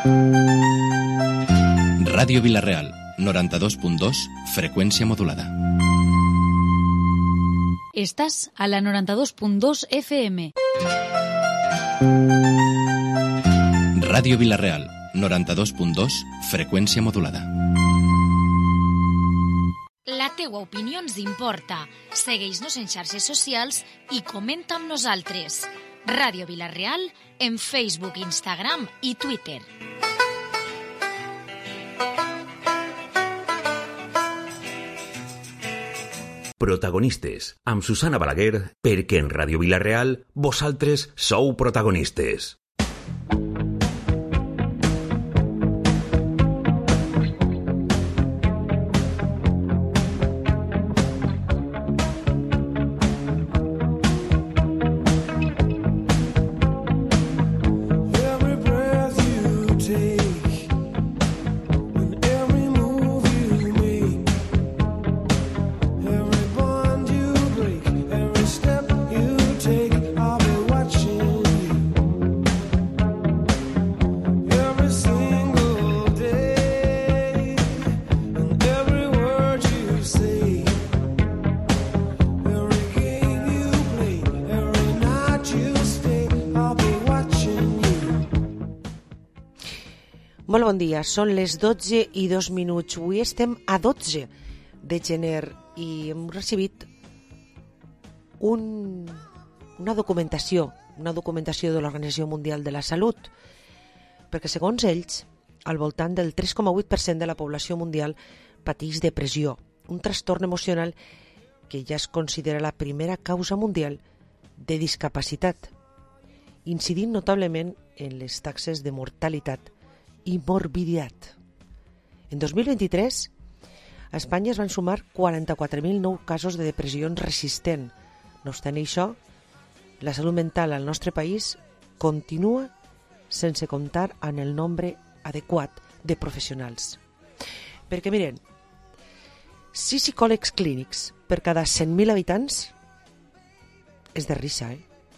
Ràdio Vila-real, 92.2, freqüència modulada. Estàs a la 92.2 FM. Ràdio Vila-real, 92.2, freqüència modulada. La teua opinió ens importa. Segueix-nos en xarxes socials i comenta amb nosaltres. Ràdio Vila-real en Facebook, Instagram i Twitter. Protagonistes, amb Susana Balaguer, perquè en Ràdio Vila-real vosaltres sou protagonistes. Molt bon dia, són les 12:02. Avui estem a 12 de gener i hem recibit una documentació de l'Organització Mundial de la Salut, perquè segons ells, al voltant del 3,8% de la població mundial pateix depressió, un trastorn emocional que ja es considera la primera causa mundial de discapacitat, incidint notablement en les taxes de mortalitat i morbiditat. En 2023, a Espanya es van sumar 44.000 nous casos de depressió resistent. No obstant això, la salut mental al nostre país continua sense comptar amb el nombre adequat de professionals. Perquè miren, 6 psicòlegs clínics per cada 100.000 habitants és de risa,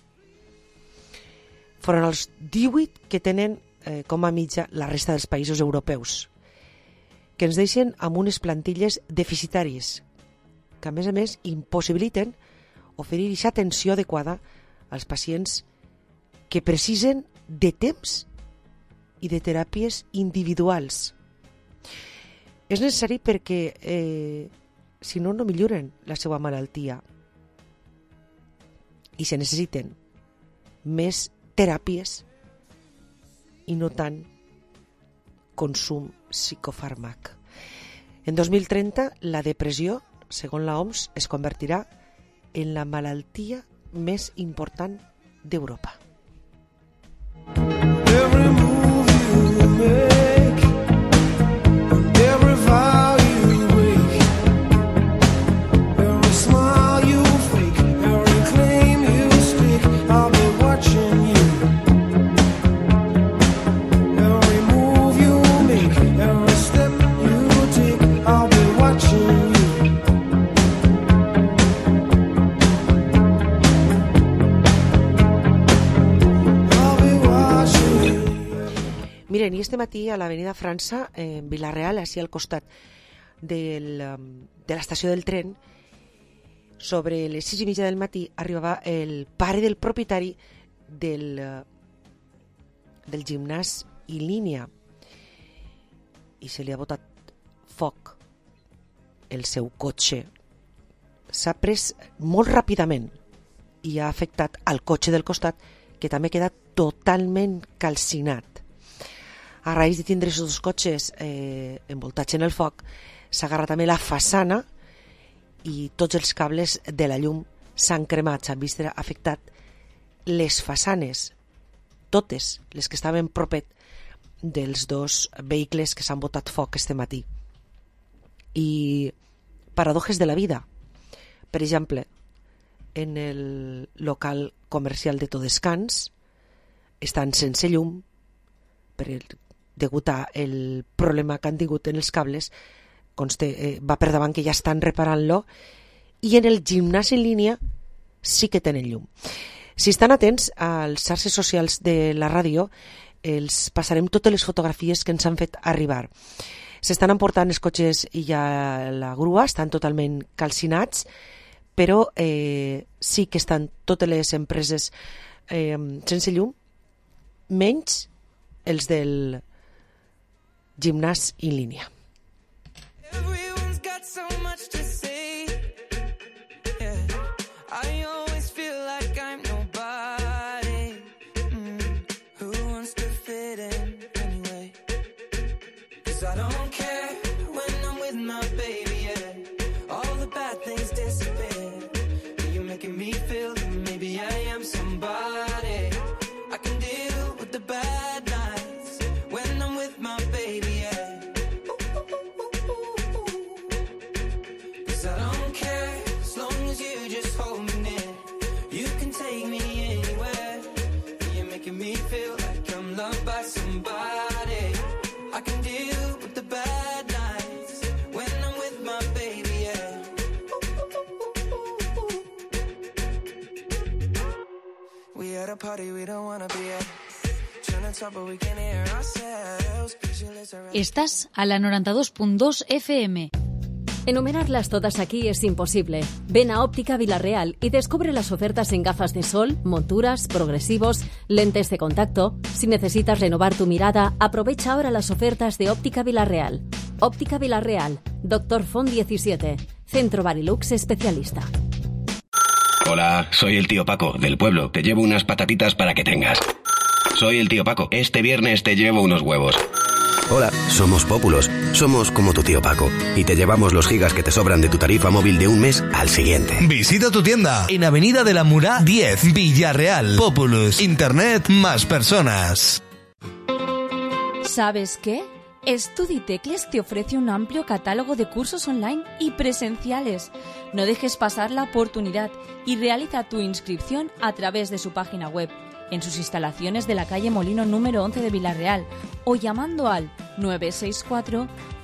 Foren els 18 que tenen com a mitja la resta dels països europeus, que ens deixen amb unes plantilles deficitàries que a més impossibiliten oferir aquesta atenció adequada als pacients que precisen de temps i de teràpies individuals. És necessari perquè si no milloren la seva malaltia i se necessiten més teràpies i no tant consum psicofàrmac. En 2030, la depressió, segons l'OMS, es convertirà en la malaltia més important d'Europa. Miren, i este matí a l'Avenida França, en Vila-real, així al costat de l'estació del tren, sobre les 6:30 del matí, arribava el pare del propietari del gimnàs i línia i se li ha botat foc el seu cotxe. S'ha pres molt ràpidament i ha afectat al cotxe del costat, que també queda totalment calcinat. A raïs de tindre aquests dos cotxes envoltats en el foc, s'agarra també la façana i tots els cables de la llum s'han cremat, s'han vist afectat les façanes, totes les que estaven propet dels dos vehicles que s'han botat foc este matí. I paradoxes de la vida. Per exemple, en el local comercial de Todescans estan sense llum degut al problema que han tingut en els cables. Va per davant que ja estan reparant-lo, i en el gimnàs en línia sí que tenen llum. Si estan atents als xarxes socials de la ràdio, els passarem totes les fotografies que ens han fet arribar. S'estan emportant els cotxes i ja la grua, estan totalment calcinats, però sí que estan totes les empreses sense llum, menys els del gimnàs en línia. Everyone's got so much to say. Yeah. I always feel like I'm nobody. Who wants to fit in anyway? 'Cause I don't care when I'm with my baby, yeah. All the bad things disappear. You're making me feel that maybe I am somebody. I can deal with the bad nights when I'm with my baby, yeah. Estás a la 92.2 FM. Enumerarlas todas aquí es imposible. Ven a Óptica Vilarreal y descubre las ofertas en gafas de sol, monturas, progresivos, lentes de contacto. Si necesitas renovar tu mirada, aprovecha ahora las ofertas de Óptica Vilarreal. Óptica Vilarreal, Dr. Font 17, Centro Barilux Especialista. Hola, soy el tío Paco, del pueblo. Te llevo unas patatitas para que tengas. Soy el tío Paco. Este viernes te llevo unos huevos. Hola, somos Pópulos. Somos como tu tío Paco. Y te llevamos los gigas que te sobran de tu tarifa móvil de un mes al siguiente. Visita tu tienda en Avenida de la Murá 10, Villarreal. Populus. Internet más personas. ¿Sabes qué? Studitecles te ofrece un amplio catálogo de cursos online y presenciales. No dejes pasar la oportunidad y realiza tu inscripción a través de su página web, en sus instalaciones de la calle Molino número 11 de Vilarreal o llamando al 964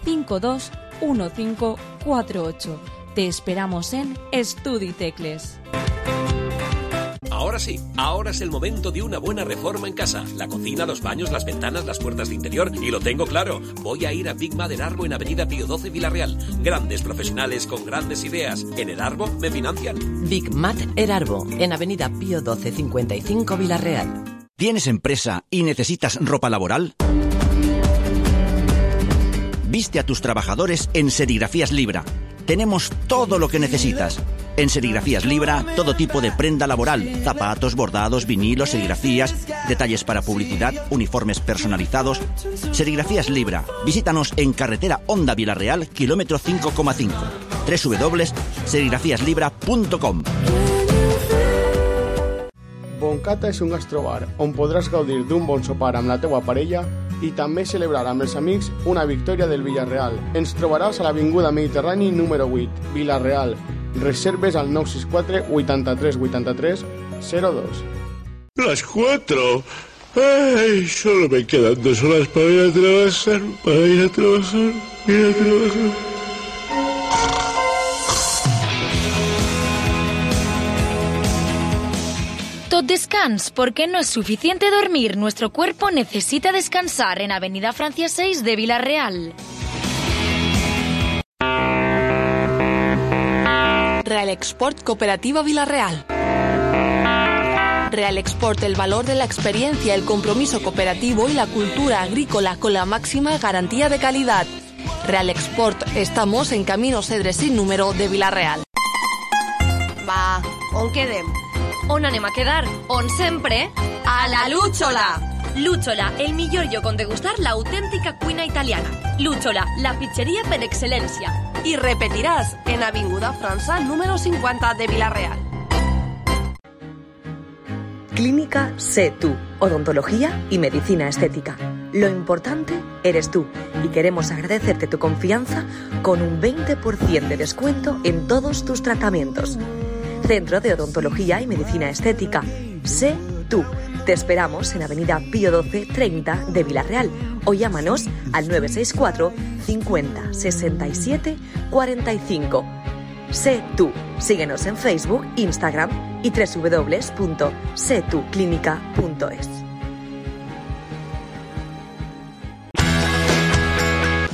521548. Te esperamos en Studitecles. Ahora sí, ahora es el momento de una buena reforma en casa. La cocina, los baños, las ventanas, las puertas de interior. Y lo tengo claro, voy a ir a Big Mat Erarbo en Avenida Pío XII Vilarreal. Grandes profesionales con grandes ideas. En Erarbo me financian. Big Mat Erarbo en Avenida Pío XII 55 Vilarreal. ¿Tienes empresa y necesitas ropa laboral? Viste a tus trabajadores en Serigrafías Libra. Tenemos todo lo que necesitas. En Serigrafías Libra, todo tipo de prenda laboral, zapatos, bordados, vinilos, serigrafías, detalles para publicidad, uniformes personalizados. Serigrafías Libra. Visítanos en carretera Honda Vilarreal, kilómetro 5,5. www.serigrafiaslibra.com. Boncata és un gastrobar on podràs gaudir d'un bon sopar amb la teua parella i també celebrar amb els amics una victòria del Villarreal. Ens trobaràs a l'Avinguda Mediterrani número 8, Vilarreal. Reserves al 964 83 83 02. Las 4. Ay, solo me quedan 2 horas para ir a trabajar. Tot descans, porque no es suficiente dormir. Nuestro cuerpo necesita descansar en Avenida Francia 6 de Vilarreal. Real Export Cooperativa Vilarreal. Real Export, el valor de la experiencia, el compromiso cooperativo y la cultura agrícola con la máxima garantía de calidad. Real Export, estamos en Camino Cedres sin número de Vilarreal. Va, on quedem? On anem a quedar? On sempre? A la Lúchola! Lúchola, el millor lloc on degustar la autèntica cuina italiana. Lúchola, la pizzeria per excel·lència. Y repetirás en Avinguda França número 50 de Vilarreal. Clínica Sé Tú, odontología y medicina estética. Lo importante eres tú y queremos agradecerte tu confianza con un 20% de descuento en todos tus tratamientos. Centro de Odontología y Medicina Estética. Sé Tú. Te esperamos en Avenida Pío XII 30 de Vilarreal o llámanos al 964 50 67 45. Sé Tú. Síguenos en Facebook, Instagram y www.setuclinica.es.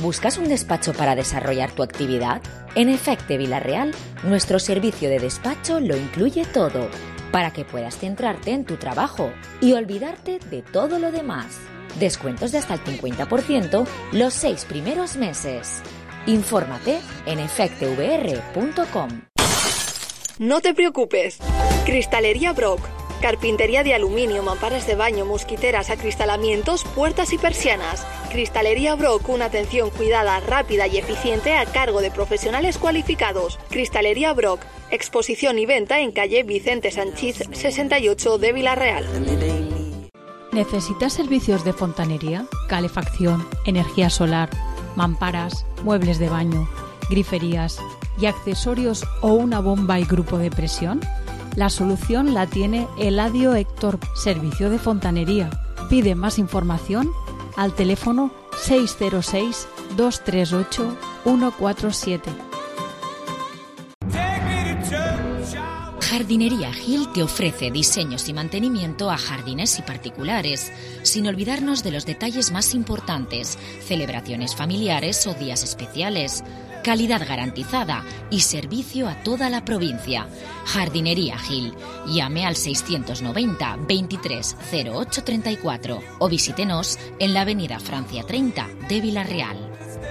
¿Buscas un despacho para desarrollar tu actividad? En Efecte Vila-real, nuestro servicio de despacho lo incluye todo, para que puedas centrarte en tu trabajo y olvidarte de todo lo demás. Descuentos de hasta el 50% los 6 primeros meses. Infórmate en efectevr.com. No te preocupes. Cristalería Brock. Carpintería de aluminio, mamparas de baño, mosquiteras, acristalamientos, puertas y persianas. Cristalería Brock, una atención cuidada, rápida y eficiente a cargo de profesionales cualificados. Cristalería Brock, exposición y venta en calle Vicente Sanchís 68 de Vila-real. ¿Necesitas servicios de fontanería, calefacción, energía solar, mamparas, muebles de baño, griferías y accesorios o una bomba y grupo de presión? La solución la tiene Eladio Héctor, servicio de fontanería. Pide más información al teléfono 606-238-147. Jardinería Gil te ofrece diseños y mantenimiento a jardines y particulares, sin olvidarnos de los detalles más importantes, celebraciones familiares o días especiales. Calidad garantizada y servicio a toda la provincia. Jardinería Gil. Llame al 690 23 08 34 o visítenos en la avenida Francia 30 de Vila-real.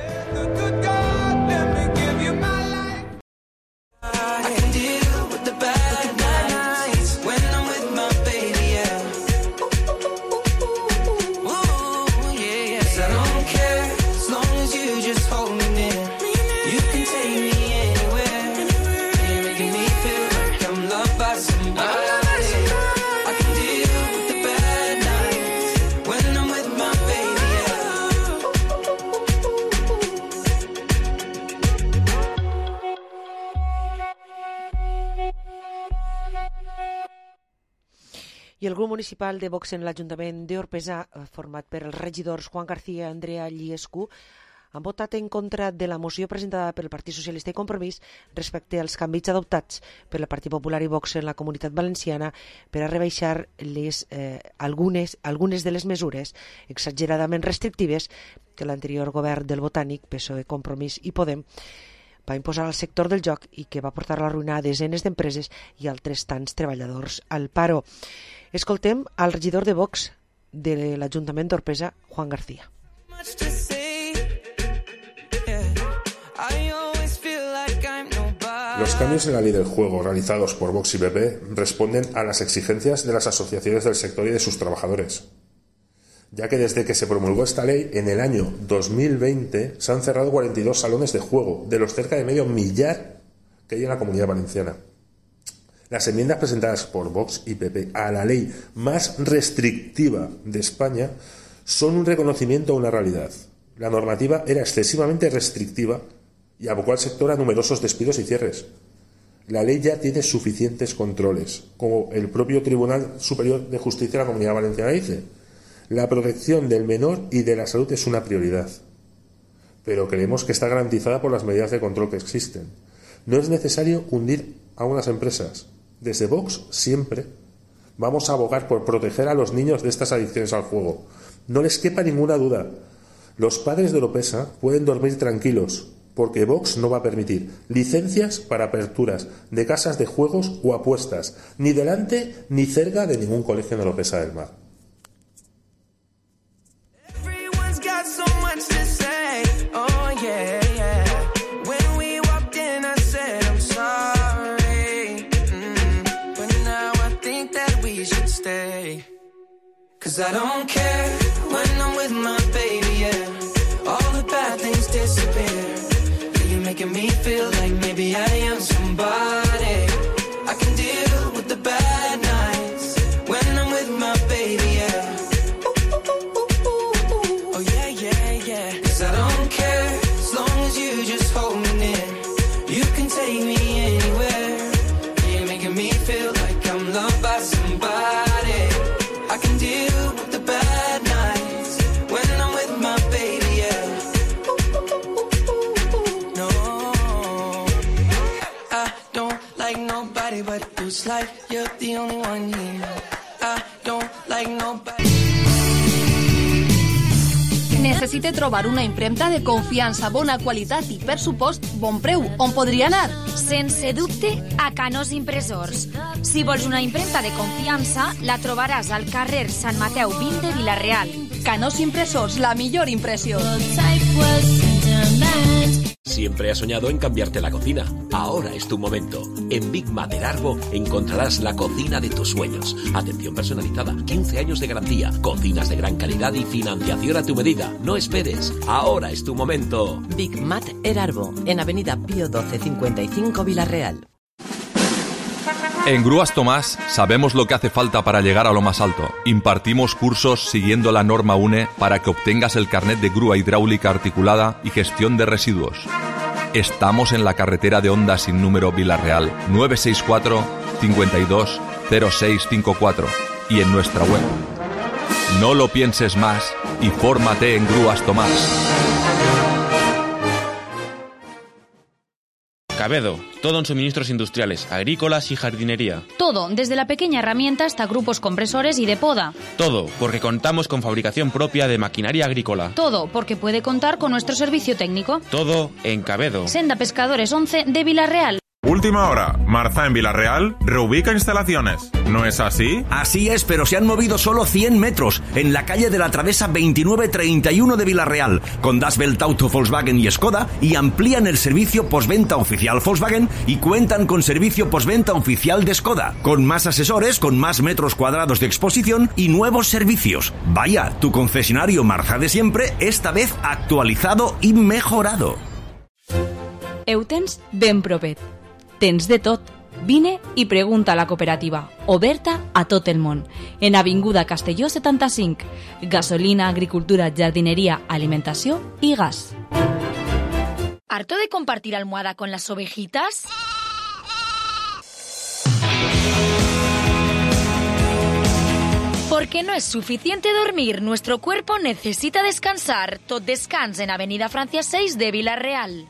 I el grup municipal de Vox en l'Ajuntament d'Orpesa, format per els regidors Juan García i Andrea Lliescu, han votat en contra de la moció presentada pel Partit Socialista i Compromís respecte als canvis adoptats per el Partit Popular i Vox en la Comunitat Valenciana per a rebaixar algunes de les mesures exageradament restrictives que l'anterior govern del Botànic, PSOE, Compromís i Podem va imposar al sector del joc i que va portar a la ruïna a desenes d'empreses i altres tants treballadors al paro. Escoltem al regidor de Vox de l'Ajuntament d'Orpesa, Juan García. Los cambios en la ley del juego realizados por Vox y PP responden a las exigencias de las asociaciones del sector y de sus trabajadores, ya que desde que se promulgó esta ley en el año 2020 se han cerrado 42 salones de juego de los cerca de medio millar que hay en la Comunidad Valenciana. Las enmiendas presentadas por Vox y PP a la ley más restrictiva de España son un reconocimiento a una realidad. La normativa era excesivamente restrictiva y abocó al sector a numerosos despidos y cierres. La ley ya tiene suficientes controles, como el propio Tribunal Superior de Justicia de la Comunidad Valenciana dice. La protección del menor y de la salud es una prioridad, pero creemos que está garantizada por las medidas de control que existen. No es necesario hundir a unas empresas. Desde Vox siempre vamos a abogar por proteger a los niños de estas adicciones al juego. No les quepa ninguna duda. Los padres de Oropesa pueden dormir tranquilos, porque Vox no va a permitir licencias para aperturas de casas de juegos o apuestas, ni delante ni cerca de ningún colegio en Oropesa del Mar. Cause I don't care when I'm with my baby, yeah. All the bad things disappear. You're making me feel like maybe I am somebody. I can deal with the bad nights when I'm with my baby, yeah. Oh yeah, yeah, yeah. Cause I don't care as long as you just hold me near. You can take me anywhere. You're making me feel like I'm loved by somebody. I can deal with the bad nights when I'm with my baby, yeah. No, I don't like nobody, but it feels like you're the only one here. I don't like nobody. En Necessite trobar una impremta de confiança, bona qualitat i, per supost, bon preu. On podria anar? Sense dubte, a Canós Impressors. Si vols una impremta de confiança, la trobaràs al carrer Sant Mateu 20 de Vila-real. Canós Impressors, la millor impressió. Siempre has soñado en cambiarte la cocina. Ahora es tu momento. En Big Mater Arbo encontrarás la cocina de tus sueños. Atención personalizada, 15 años de garantía, cocinas de gran calidad y financiación a tu medida. No esperes. Ahora es tu momento. Big Mater Arbo, en Avenida Pío 12 55 Vila-real. En Grúas Tomás sabemos lo que hace falta para llegar a lo más alto. Impartimos cursos siguiendo la norma UNE para que obtengas el carnet de grúa hidráulica articulada y gestión de residuos. Estamos en la carretera de Honda sin número Vila-real 964 52 0654 y en nuestra web. No lo pienses más y fórmate en Grúas Tomás. Cabedo, todo en suministros industriales, agrícolas y jardinería. Todo, desde la pequeña herramienta hasta grupos compresores y de poda. Todo, porque contamos con fabricación propia de maquinaria agrícola. Todo, porque puede contar con nuestro servicio técnico. Todo en Cabedo. Senda Pescadores 11 de Vila-real. Última hora. Marza en Vila-real reubica instalaciones. ¿No es así? Así es, pero se han movido solo 100 metros en la calle de la Travesa 2931 de Vila-real, con Das Welt Auto Volkswagen y Skoda, y amplían el servicio postventa oficial Volkswagen y cuentan con servicio postventa oficial de Skoda, con más asesores, con más metros cuadrados de exposición y nuevos servicios. Vaya, tu concesionario Marza de siempre, esta vez actualizado y mejorado. Eutens ben propet. Tens de tot. Vine i pregunta a la cooperativa, oberta a tot el món. En Avinguda Castelló 75. Gasolina, agricultura, jardinería, alimentació i gas. ¿Harto de compartir almohada con las ovejitas? Porque no es suficiente dormir, nuestro cuerpo necesita descansar. Tot descans en Avenida Francia 6 de Vila-real.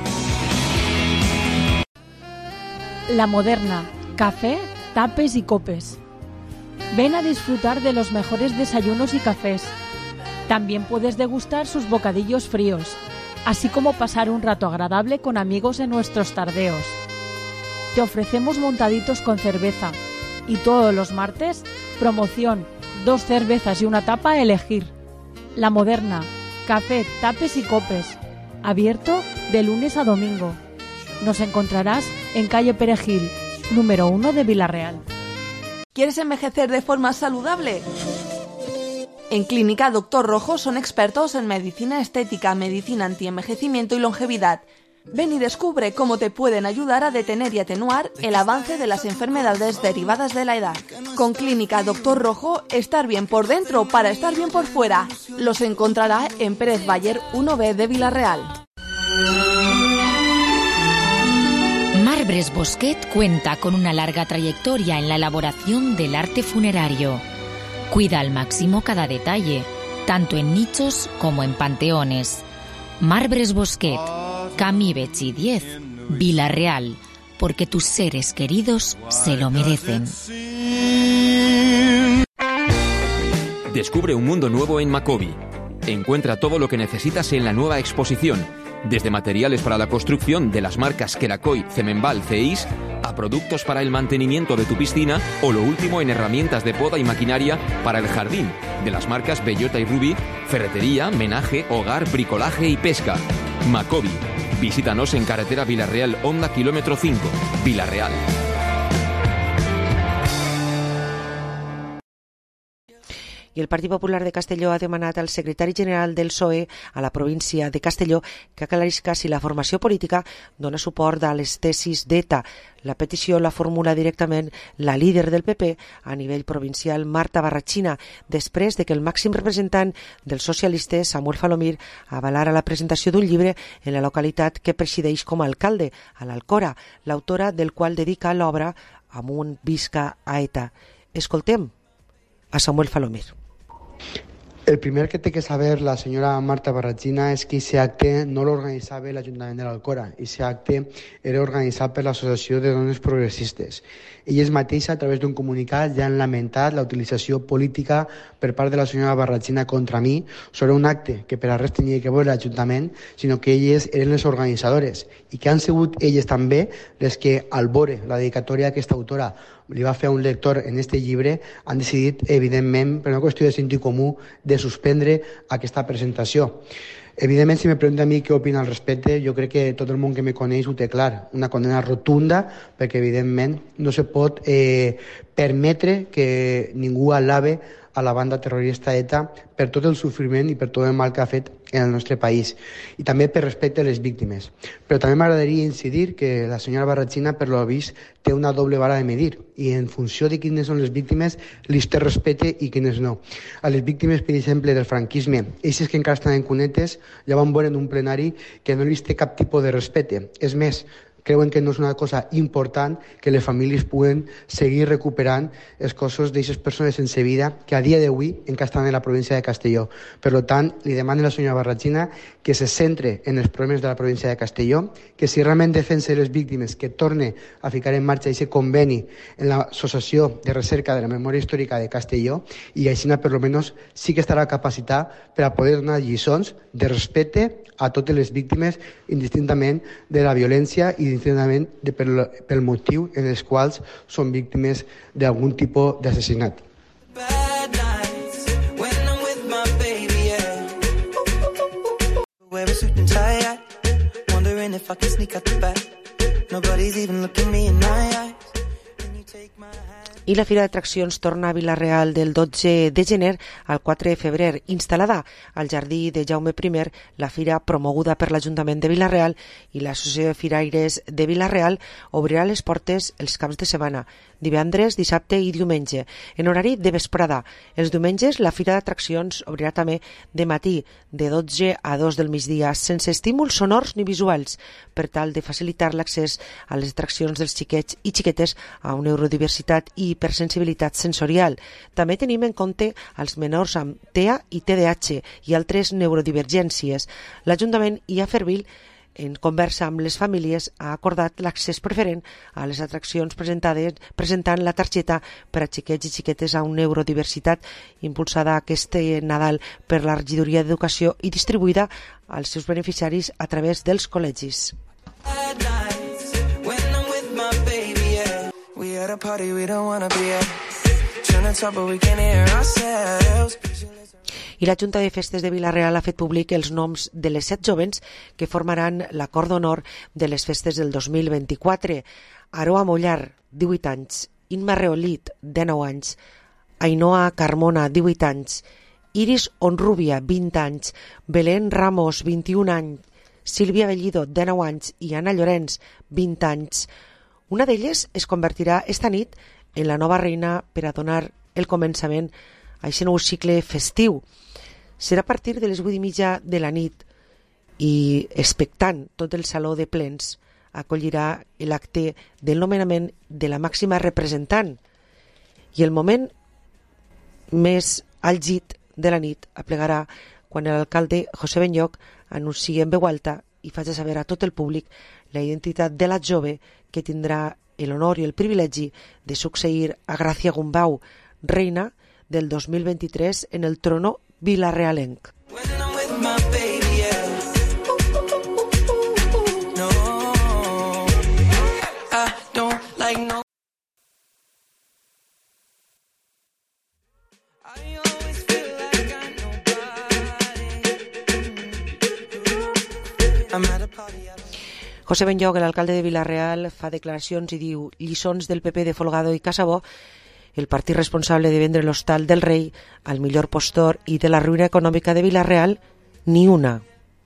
La Moderna, café, tapes y copes. Ven a disfrutar de los mejores desayunos y cafés. También puedes degustar sus bocadillos fríos, así como pasar un rato agradable con amigos en nuestros tardeos. Te ofrecemos montaditos con cerveza y todos los martes, promoción, 2 cervezas y una tapa a elegir. La Moderna, café, tapes y copes. Abierto de lunes a domingo. Nos encontrarás en calle Perejil, número 1 de Vila-real. ¿Quieres envejecer de forma saludable? En Clínica Doctor Rojo son expertos en medicina estética, medicina antienvejecimiento y longevidad. Ven y descubre cómo te pueden ayudar a detener y atenuar el avance de las enfermedades derivadas de la edad. Con Clínica Doctor Rojo, estar bien por dentro para estar bien por fuera. Los encontrará en Pérez Bayer 1B de Vila-real. Marbres Bosquet cuenta con una larga trayectoria en la elaboración del arte funerario. Cuida al máximo cada detalle, tanto en nichos como en panteones. Marbres Bosquet, Camí Betxí 10, Vila-real, porque tus seres queridos se lo merecen. Descubre un mundo nuevo en Macobi. Encuentra todo lo que necesitas en la nueva exposición, desde materiales para la construcción de las marcas Kerakoy, Cemenbal, Ceis, a productos para el mantenimiento de tu piscina o lo último en herramientas de poda y maquinaria para el jardín, de las marcas Bellota y Ruby, ferretería, menaje, hogar, bricolaje y pesca. Macobi. Visítanos en carretera Vila-real, Honda kilómetro 5, Vila-real. I el Partit Popular de Castelló ha demanat al secretari general del PSOE a la província de Castelló que aclarisca si la formació política dona suport a les tesis d'ETA. La petició la formula directament la líder del PP a nivell provincial, Marta Barratxina, després de que el màxim representant dels socialistes, Samuel Falomir, avalara la presentació d'un llibre en la localitat que presideix com a alcalde, a l'Alcora, l'autora del qual dedica l'obra Amunt visca a ETA. Escoltem a Samuel Falomir. El primer que té que saber la senyora Marta Barrachina és que aquest acte no l'organitzava l'Ajuntament de l'Alcora. Aquest acte era organitzat per l'Associació de Dones Progressistes. Elles mateixes, a través d'un comunicat, ja han lamentat la utilització política per part de la senyora Barrachina contra mi sobre un acte que per a res tenia que veure l'Ajuntament, sinó que elles eren les organitzadores i que han sigut elles també les que, al veure la dedicatòria d'aquesta autora li va fer a un lector en este llibre, han decidit, evidentment, per una qüestió de sentit comú, de suspendre aquesta presentació. Evidentment, si me pregunta a mi què opina al respecte, jo crec que tot el món que me coneix ho té clar. Una condena rotunda, perquè evidentment no se pot permetre que ningú alabe a la banda terrorista ETA per tot el sofriment i per tot el mal que ha fet en el nostre país i també per respecte a les víctimes. Però també m'agradaria incidir que la senyora Barrachina, per lo vist, té una doble vara de medir i en funció de quines són les víctimes li té respecte i quines no. A les víctimes, per exemple, del franquisme, eixes que encara estan en cunetes, ja van veure en un plenari que no li té cap tipus de respecte. És més, creuen que no és una cosa important que les famílies puguen seguir recuperant els cossos d'aquestes persones sense vida que a dia d'avui encara estan en la província de Castelló. Per tant, li demano a la senyora Barrachina que se centre en els problemes de la província de Castelló, que si realment defensa les víctimes, que torne a ficar en marxa aquest conveni en l'Associació de Recerca de la Memòria Històrica de Castelló i així, per lo menos, sí que estarà capacitat per a poder donar lliçons de respecte a totes les víctimes indistintament de la violència i indistintament pel motiu en els quals són víctimes d'algun tipus d'assassinat. I la Fira d'Atraccions torna a Vila-real del 12 de gener al 4 de febrer. Instal·lada al Jardí de Jaume I, la fira promoguda per l'Ajuntament de Vila-real i l'Associació de Firaires de Vila-real obrirà les portes els caps de setmana, divendres, dissabte i diumenge, en horari de vesprada. Els diumenges la Fira d'Atraccions obrirà també de matí, de 12 a 2 del migdia, sense estímuls sonors ni visuals, per tal de facilitar l'accés a les atraccions dels xiquets i xiquetes a una neurodiversitat i hipersensibilitat sensorial. També tenim en compte els menors amb TEA i TDAH i altres neurodivergències. L'Ajuntament i Afervil, en conversa amb les famílies, ha acordat l'accés preferent a les atraccions presentant la targeta per a xiquets i xiquetes amb neurodiversitat, impulsada aquest Nadal per la Regidoria d'Educació i distribuïda als seus beneficiaris a través dels col·legis. I la Junta de Festes de Vila-real ha fet públic els noms de les 7 jovens que formaran l'acord d'honor de les festes del 2024. Aroa Mollar, 18 anys, Inma Reolit, 19 anys, Ainhoa Carmona, 18 anys, Iris Onrubia, 20 anys, Belén Ramos, 21 anys, Sílvia Bellido, 19 anys, i Anna Llorenç, 20 anys. Una d'elles es convertirà esta nit en la nova reina per a donar el començament a aquest nou cicle festiu. Serà a partir de les 8:30 de la nit i expectant tot el saló de plens acollirà l'acte del nomenament de la màxima representant i el moment més àlgid de la nit aplegarà quan l'alcalde José Benlloch anunciï en veu alta i faci saber a tot el públic la identitat de la jove que tindrà l'honor i el privilegi de succeir a Gràcia Gumbau, reina del 2023 en el trono vilarrealenc. José Benlloch, l'alcalde de Vila-real, fa declaracions i diu: lliçons del PP de Folgado i Casabó, el partit responsable de vendre l'Hostal del Rei al millor postor i de la ruïna econòmica de Vila-real, ni una.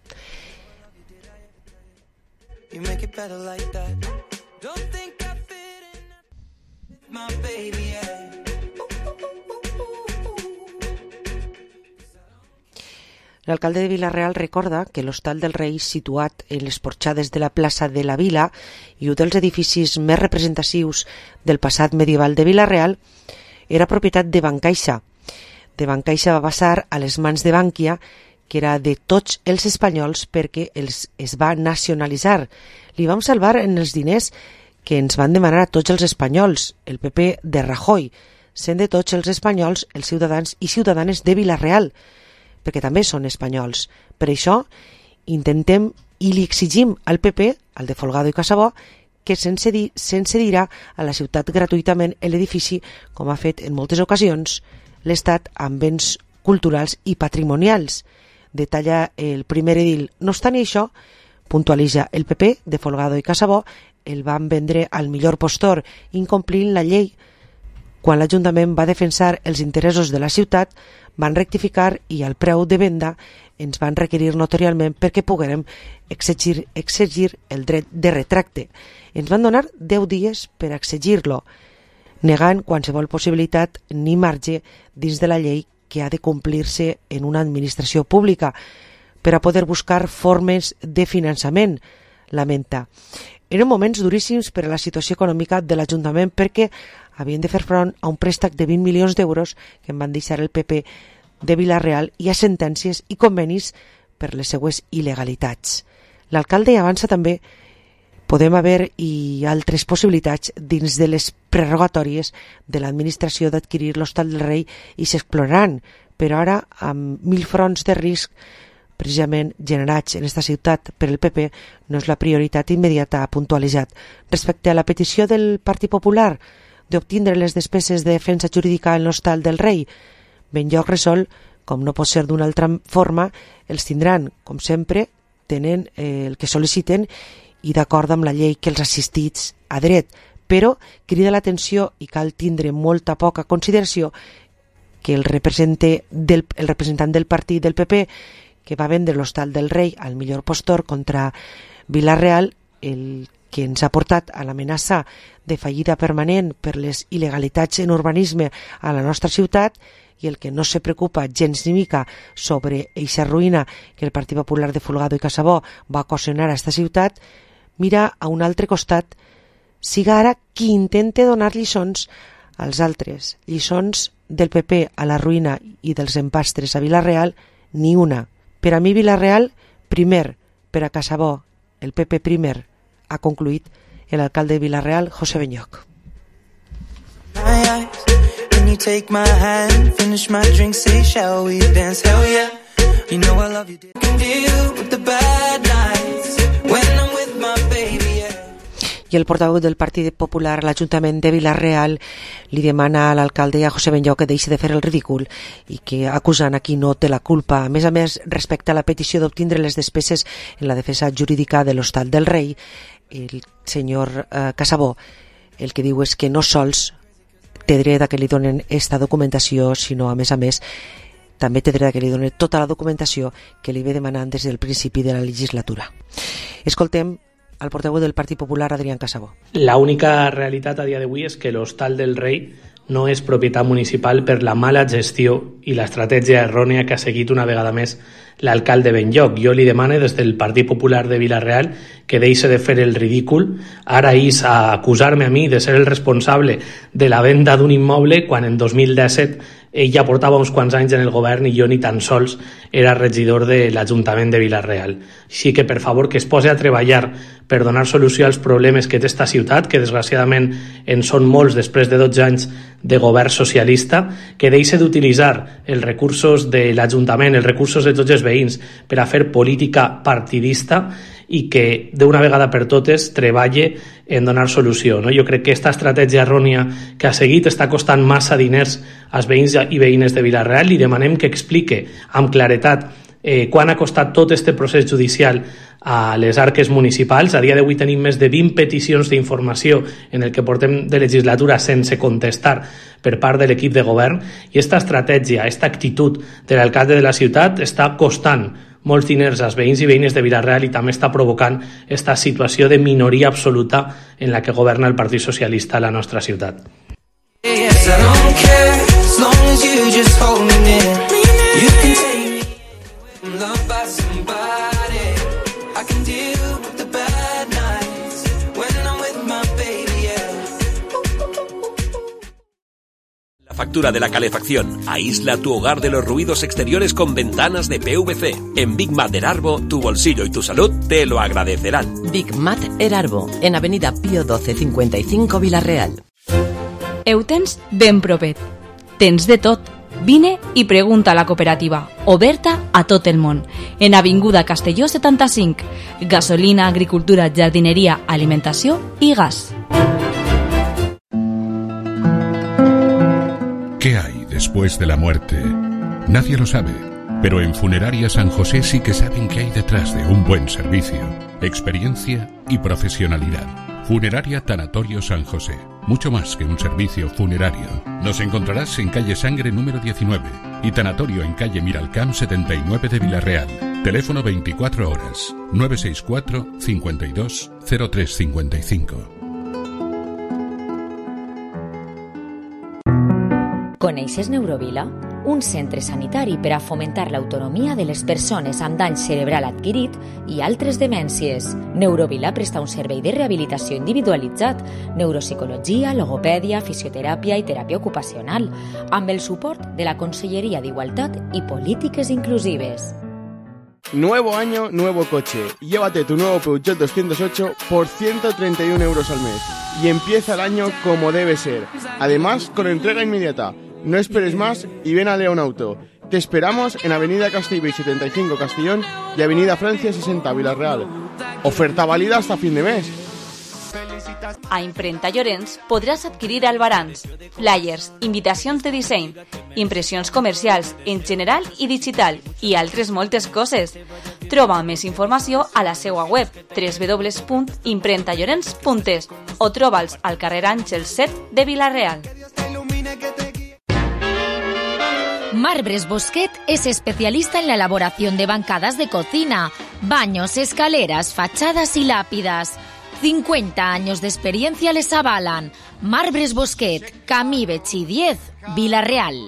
L'alcalde de Vila-real recorda que l'Hostal del Rei, situat en les porxades de la plaça de la Vila i un dels edificis més representatius del passat medieval de Vila-real, era propietat de Bancaixa. de Bancaixa va passar a les mans de Bankia, que era de tots els espanyols, perquè es va nacionalitzar. Li vam salvar en els diners que ens van demanar a tots els espanyols, el PP de Rajoy, sent de tots els espanyols els ciutadans i ciutadanes de Vila-real, perquè també són espanyols. Per això intentem i li exigim al PP, al de Folgado i Casabó, que se'n cedirà a la ciutat gratuïtament l'edifici, com ha fet en moltes ocasions l'Estat amb béns culturals i patrimonials. Detalla el primer edil. No obstant això, puntualitza el PP de Folgado i Casabó, el van vendre al millor postor, incomplint la llei. Quan l'Ajuntament va defensar els interessos de la ciutat, van rectificar i al preu de venda ens van requerir notarialment perquè poguérem exigir el dret de retracte. Ens van donar 10 dies per exigir-lo, negant qualsevol possibilitat ni marge dins de la llei que ha de complir-se en una administració pública per a poder buscar formes de finançament, lamenta. Eren moments duríssims per a la situació econòmica de l'Ajuntament perquè havien de fer front a un préstec de 20 milions d'euros que en van deixar el PP de Vila-real i a sentències i convenis per les seues il·legalitats. L'alcalde avança també podem haver i altres possibilitats dins de les prerrogatòries de l'administració d'adquirir l'Hostal del Rei i s'exploraran, però ara amb 1000 fronts de risc precisament generats en esta ciutat per el PP no és la prioritat immediata, ha puntualitzat. Respecte a la petició del Partit Popular d'obtindre les despeses de defensa jurídica en l'Hostal del Rei, Benlloc resol, com no pot ser d'una altra forma, els tindran, com sempre, tenen el que sol·liciten i d'acord amb la llei que els assistits a dret, però crida l'atenció i cal tindre molta poca consideració que el representant del partit del PP que va vendre l'Hostal del Rei al millor postor contra Vila-real, el que ens ha portat a l'amenaça de fallida permanent per les il·legalitats en urbanisme a la nostra ciutat i el que no se preocupa gens ni mica sobre eixa ruïna que el Partit Popular de Folgado i Casabó va ocasionar a esta ciutat, mira a un altre costat, siga ara qui intente donar lliçons als altres. Lliçons del PP a la ruïna i dels empastres a Vila-real, ni una. Per a mi Vila-real, primer, per a Casabó, el PP primer, ha concluït l'alcalde de Vila-real, José Benlloc. You take my hand, finish my drink, say shall we dance, hell yeah. You know I love you, can deal with the bad nights when I'm with my baby, yeah. I el portaveu del Partit Popular a l'Ajuntament de Vila-real li demana a l'alcalde i a José Benlloc que deixi de fer el ridícul i que acusant a qui no té la culpa. A més, respecte a la petició d'obtindre les despeses en la defensa jurídica de l'Hostal del Rei, el senyor Casabó el que diu és que no sols té dret a que li donen esta documentació, sinó a més, també té dret a que li donen tota la documentació que li ve demanant des del principi de la legislatura. Escoltem al portaveu del Partit Popular, Adrián Casabó. La única realitat a dia d'avui és que l'Hostal del Rei no és propietat municipal per la mala gestió i l'estratègia errònia que ha seguit una vegada més l'alcalde Benlloc. Jo li demane des del Partit Popular de Vila-real que deixi de fer el ridícul. Ara és a acusar-me a mi de ser el responsable de la venda d'un immoble quan en 2017 ell ja portava uns quants anys en el govern i jo ni tan sols era regidor de l'Ajuntament de Vila-real. Així que, per favor, que es posi a treballar per donar solució als problemes que té esta ciutat, que desgraciadament en són molts després de 12 anys de govern socialista, que deixi d'utilitzar els recursos de l'Ajuntament, els recursos de tots els veïns per a fer política partidista i que d'una vegada per totes treballe en donar solució. No? Jo crec que aquesta estratègia errònia que ha seguit està costant massa diners als veïns i veïnes de Vila-real. Li demanem que explique amb claretat quan ha costat tot este procés judicial a les arques municipals. A dia d'avui tenim més de 20 peticions d'informació en el que portem de legislatura sense contestar per part de l'equip de govern i aquesta estratègia, aquesta actitud de l'alcalde de la ciutat està costant molts diners als veïns i veïnes de Vila-real i també està provocant aquesta situació de minoria absoluta en la que governa el Partit Socialista a la nostra ciutat. Yes, I don't care as long as you just hold me near. You can take me loved by somebody. I can deal with the bad nights when I'm with my baby, yeah. La factura de la calefacción. Aísla tu hogar de los ruidos exteriores con ventanas de PVC. En Big Mat Erarbo, tu bolsillo y tu salud te lo agradecerán. Big Mat Erarbo, en Avenida Pío 12 55 Vila-real. Eutens ben propet. Tens de tot. Vine i pregunta a la cooperativa, oberta a tot el món, en Avinguda Castelló 75. Gasolina, agricultura, jardineria, alimentació i gas. ¿Qué hay después de la muerte? Nadie lo sabe, pero en Funeraria San José sí que saben qué hay detrás de un buen servicio, experiencia y profesionalidad. Funeraria Tanatorio San José, mucho más que un servicio funerario. Nos encontrarás en calle Sangre número 19 y Tanatorio en calle Miralcamp 79 de Vila-real. Teléfono 24 horas, 964 52 0355. Coneixes Neurovila? Un centre sanitari per a fomentar l'autonomia de les persones amb dany cerebral adquirit i altres demències. Neurovila presta un servei de rehabilitació individualitzat, neuropsicologia, logopèdia, fisioteràpia i teràpia ocupacional, amb el suport de la Conselleria d'Igualtat i Polítiques Inclusives. Nuevo año, nuevo coche. Llévate tu nuevo Peugeot 208 por 131 euros al mes y empieza el año como debe ser. Además, con entrega inmediata. No esperes más y ven a León Auto. Te esperamos en Avenida Castellbell 75 Castellón y Avenida Francia 60 Vila-real. Oferta válida hasta fin de mes. A Imprenta Llorenç podràs adquirir albarans, flyers, invitacions de disseny, impressions comercials en general i digital i altres moltes coses. Troba més informació a la seva web www.imprentallorenç.es o troba'ls al carrer Àngels 7 de Vila-real. Marbres Bosquet es especialista en la elaboración de bancadas de cocina, baños, escaleras, fachadas y lápidas. 50 años de experiencia les avalan. Marbres Bosquet, Camí Betxí 10, Vila-real.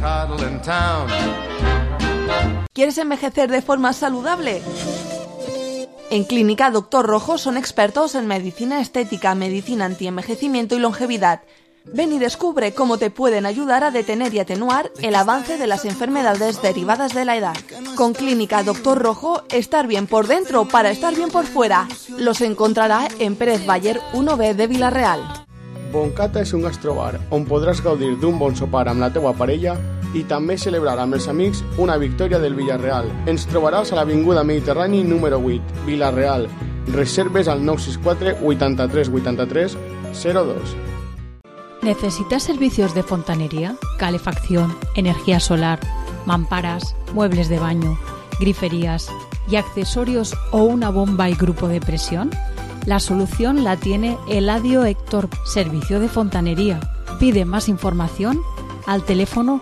¿Quieres envejecer de forma saludable? En Clínica Dr. Rojo son expertos en medicina estética, medicina antienvejecimiento y longevidad. Ven y descubre cómo te pueden ayudar a detener y atenuar el avance de las enfermedades derivadas de la edad. Con Clínica Dr. Rojo, estar bien por dentro para estar bien por fuera. Los encontrarà en Pérez Baller 1B de Vila-real. Boncata és un gastrobar on podràs gaudir d'un bon sopar amb la teua parella i també celebrar amb els amics una victòria del Villarreal. Ens trobaràs a l'Avinguda Mediterrani número 8, Vila-real. Reserves al 964 83 83 02. ¿Necesitas servicios de fontanería, calefacción, energía solar, mamparas, muebles de baño, griferías y accesorios o una bomba y grupo de presión? La solución la tiene Eladio Héctor, Servicio de Fontanería. Pide más información al teléfono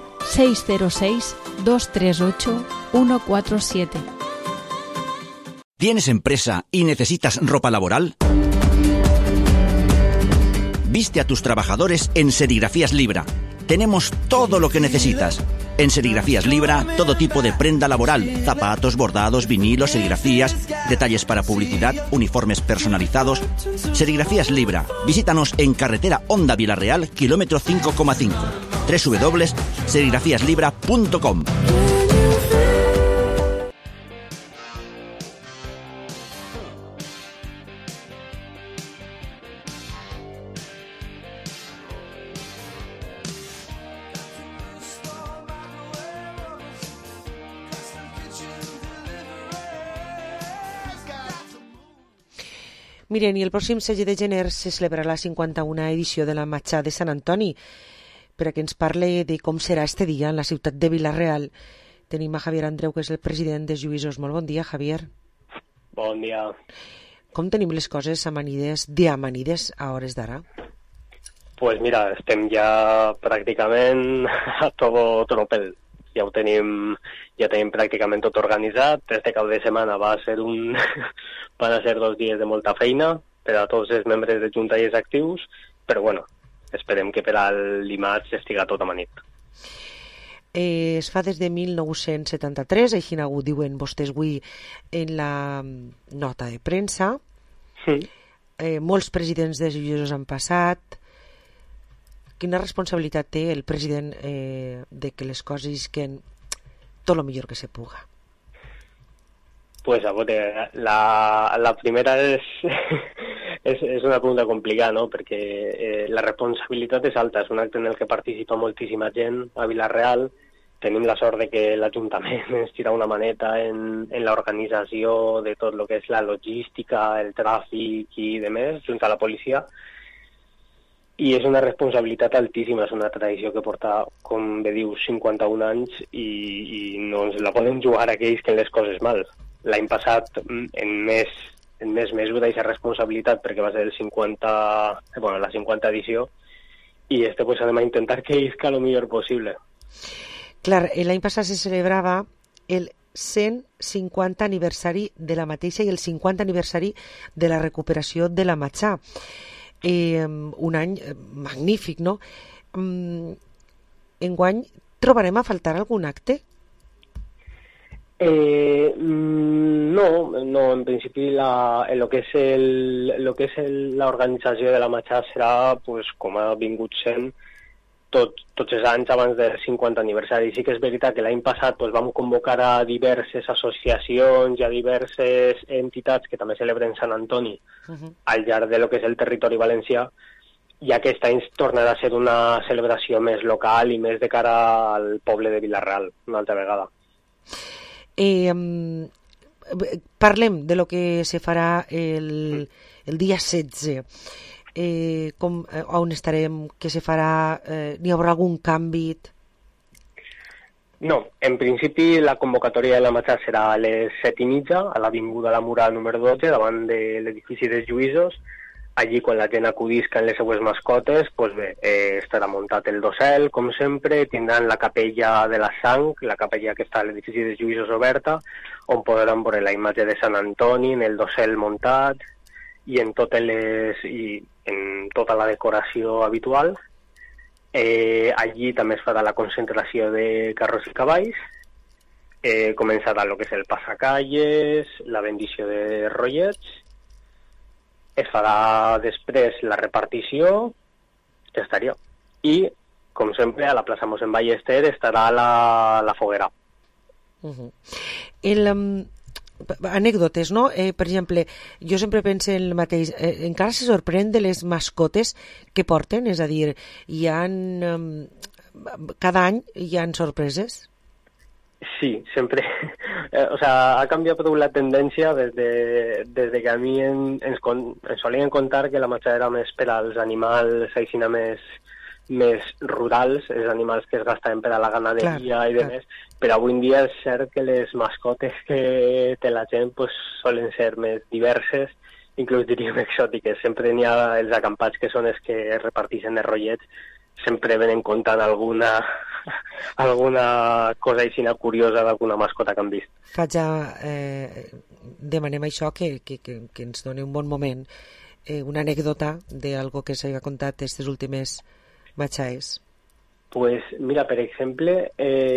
606-238-147. ¿Tienes empresa y necesitas ropa laboral? Viste a tus trabajadores en Serigrafías Libra. Tenemos todo lo que necesitas. En Serigrafías Libra, todo tipo de prenda laboral, zapatos, bordados, vinilos, serigrafías, detalles para publicidad, uniformes personalizados. Serigrafías Libra. Visítanos en carretera Honda Vila-real, kilómetro 5,5. www.serigrafiaslibra.com. Miren, i el pròxim 16 de gener se celebrarà la 51a edició de la Marxa de Sant Antoni. Per a que ens parli de com serà este dia en la ciutat de Vila-real, tenim a Javier Andreu, que és el president de Lluïsos. Molt bon dia, Javier. Bon dia. Com tenim les coses amanides a hores d'ara? Pues mira, estem ja pràcticament a todo tropel. Ja tenim pràcticament tot organitzat. Este cap de setmana van a ser 2 dies de molta feina per a tots els membres de Junta i els actius, però bueno, esperem que per al dimarts estiga tot amanit. Es fa des de 1973, així ho diuen vostès avui en la nota de premsa. Molts presidents de Lluïsos han passat. quina responsabilitat té el president de que les coses isquen tot el millor que se puga? Pues a veure, la primera és una pregunta complicada, no? Perquè la responsabilitat és alta, és un acte en el que participa moltíssima gent a Vila-real. Tenim la sort de que l'Ajuntament ens tira una maneta en l'organització de tot el que és la logística, el tràfic i demés, junt a la policia. I és una responsabilitat altíssima, és una tradició que porta, com bé dius, 51 anys i no ens la poden jugar aquells que les coses mal. L'any passat, en més mesura d'aquesta responsabilitat, perquè va ser la 50 edició, i pues anem a intentar que isca el millor possible. Clar, l'any passat se celebrava el 150 aniversari de la mateixa i el 50 aniversari de la recuperació de la Matxà. Un any magnífic, no? Enguany trobarem a faltar algun acte? No, en principi el que és l'organització de la Matxà serà pues, com ha vingut sent tots els anys abans del 50 aniversari. Sí que és veritat que l'any passat pues, vam convocar a diverses associacions i a diverses entitats que també celebren Sant Antoni al llarg de lo que és el territori valencià, i aquest any tornarà a ser una celebració més local i més de cara al poble de Vila-real, una altra vegada. Parlem de lo que se farà el dia 16. On estarem, què se farà, n'hi haurà algun canvi? No, en principi la convocatòria de la Matxà serà a les 7:30 a l'Avinguda La Mura número 12, davant de l'edifici dels Lluïsos. Allí, quan la gent acudisca en les seues mascotes, pues bé, estarà muntat el dossel, com sempre, tindran la capella de la Sang, la capella que està a l'edifici dels Lluïsos oberta, on podran veure la imatge de Sant Antoni, en el dossel muntat, i en tota la decoració habitual. Allí també es farà la concentració de carros i cavalls, començarà el que és el passacalles, la bendició de rotllets, es farà després la repartició, ja estaria. I, com sempre, a la plaça Mossèn Ballester estarà la foguera. Anècdotes, no? Per exemple, jo sempre penso el mateix, encara se sorprèn de les mascotes que porten, és a dir, cada any hi ha sorpreses? Sí, sempre. O sea, ha canviat prou la tendència des de que a mi ens solien contar que la Matxà era més per als animals aixina més rurals, els animals que es gastaven per a la ganaderia i demés, però avui en dia és cert que les mascotes que té la gent pues, solen ser més diverses, inclús diríem exòtiques. Sempre n'hi ha els acampats que són els que reparteixen els rotllets, sempre venen contant alguna cosa així curiosa d'alguna mascota que han vist. Demanem això, que ens doni un bon moment, una anècdota d'algo que s'ha contat aquestes últimes matxaes. Pues mira, per exemple,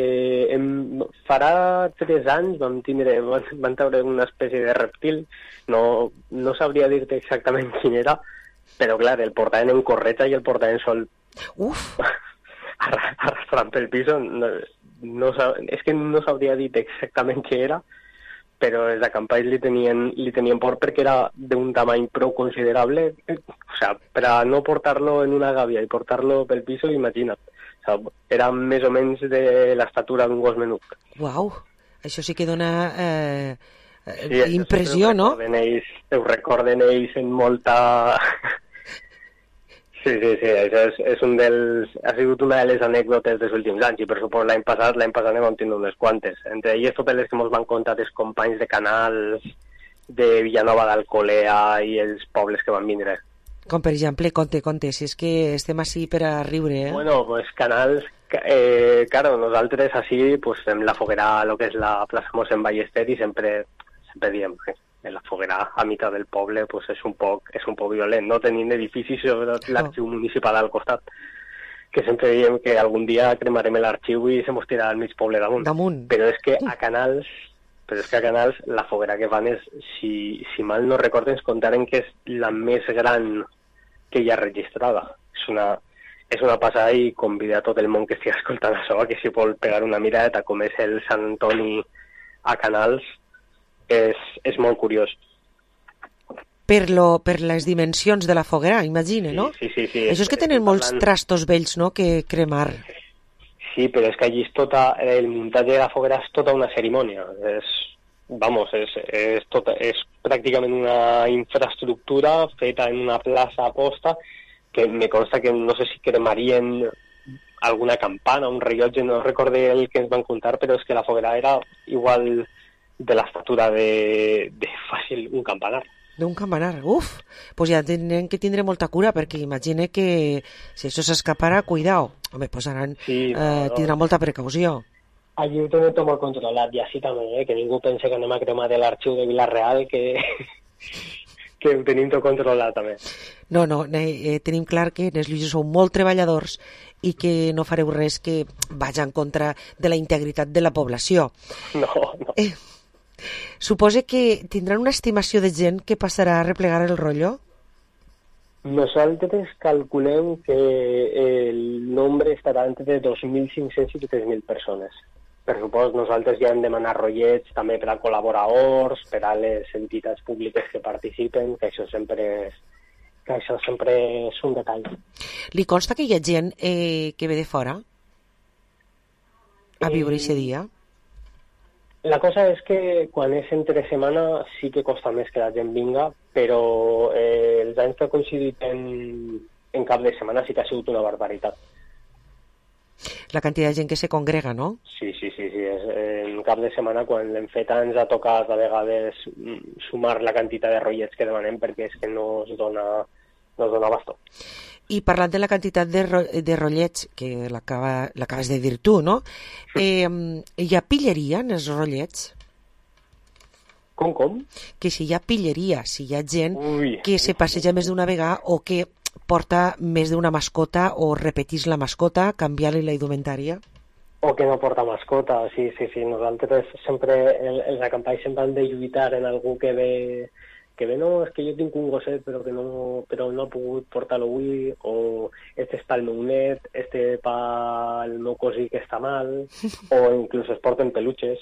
farà 3 anys van treure una espècie de reptil, no sabria dir-te exactament quin era, però clar, el portaven en corretja i el portaven sol. Uf! Arrastrant pel piso, és que no sabria dir exactament què era, però els acampalls li tenien por perquè era d'un tamany prou considerable, o sea, per a no portar-lo en una gàbia i portar-lo pel piso, imagina't. O sea, era més o menys de l'estatura d'un gos menut. Uau! Això sí que dona impressió, no? Ho recorden ells en molta... Sí, això ha sigut una de les anècdotes dels últims anys, i per suposo l'any passat ne vam tindre unes quantes. Entre elles totes les que ens van contar els companys de Canals, de Villanova d'Alcolea i els pobles que van vindre. Com per exemple, conte, si és que estem així per a riure, eh? Bueno, pues Canals, claro, nosaltres així pues, fem la foguera, lo que és la plaça Mossèn Ballester, i sempre diem la foguera a mitad del poble pues és un poc violent, no tenint edificis sobre l'arxiu municipal al costat, que sempre diem que algun dia cremarem l'arxiu i se mos tirarà al mig poble damunt. Però és que a Canals la foguera que fan és, si mal no recordo, ens contaren que és la més gran que hi ha registrada. és una passada i convida a tot el món que estigui escoltant això que si vol pegar una mirada com és el Sant Antoni a Canals, és molt curiós. Per les dimensions de la foguera, imagina, no? Sí. Això és que tenen molts trastos vells, no?, que cremar. Sí, però és que allí el muntatge de la foguera és tota una cerimònia. És pràcticament una infraestructura feta en una plaça aposta que me consta que no sé si cremarien alguna campana, un rellotge, no recordé el que ens van contar, però és que la foguera era igual de l'estatura de fàcil un campanar. D'un campanar, pues ja tenen que tindre molta cura, perquè imagine que si això s'escaparà, cuidao. Home, pues tindrà molta precaució. Allí ho tenen tot molt controlat, i així també, que ningú pense que anem a cremar de l'arxiu de Vila-real, que ho tenim tot controlat també. No, tenim clar que els Lluïsos sou molt treballadors i que no fareu res que vagi en contra de la integritat de la població. No. Suposa que tindran una estimació de gent que passarà a replegar el rotllo? Nosaltres calculem que el nombre estarà entre 2.500 i 3.000 persones. Per supost, nosaltres ja hem demanat rotllets també per a col·laboradors, per a les entitats públiques que participen, que això sempre és un detall. Li consta que hi ha gent que ve de fora a viure aquest dia? La cosa és que quan és entre setmana sí que costa més que la gent vinga, però els anys que ha coincidit en cap de setmana sí que ha sigut una barbaritat. La quantitat de gent que se congrega, no? Sí. En cap de setmana, quan l'hem fet, ens ha tocat a vegades sumar la quantitat de rotllets que demanem perquè és que no es dona abasto. I parlant de la quantitat de rotllets, que l'acabes de dir tu, no? Hi ha pilleria en els rotllets? Com? Que si hi ha pilleria, si hi ha gent que se passeja més d'una vegada o que porta més d'una mascota o repetís la mascota, canviar-li la indumentària? O que no porta mascota, sí. Nosaltres sempre, els acampanys sempre han de lluitar en algú que ve, no, és que jo tinc un gosset però no ha pogut portar-lo avui, o este és pel meu net, este pel meu cosí que està mal, o inclús es porten peluches.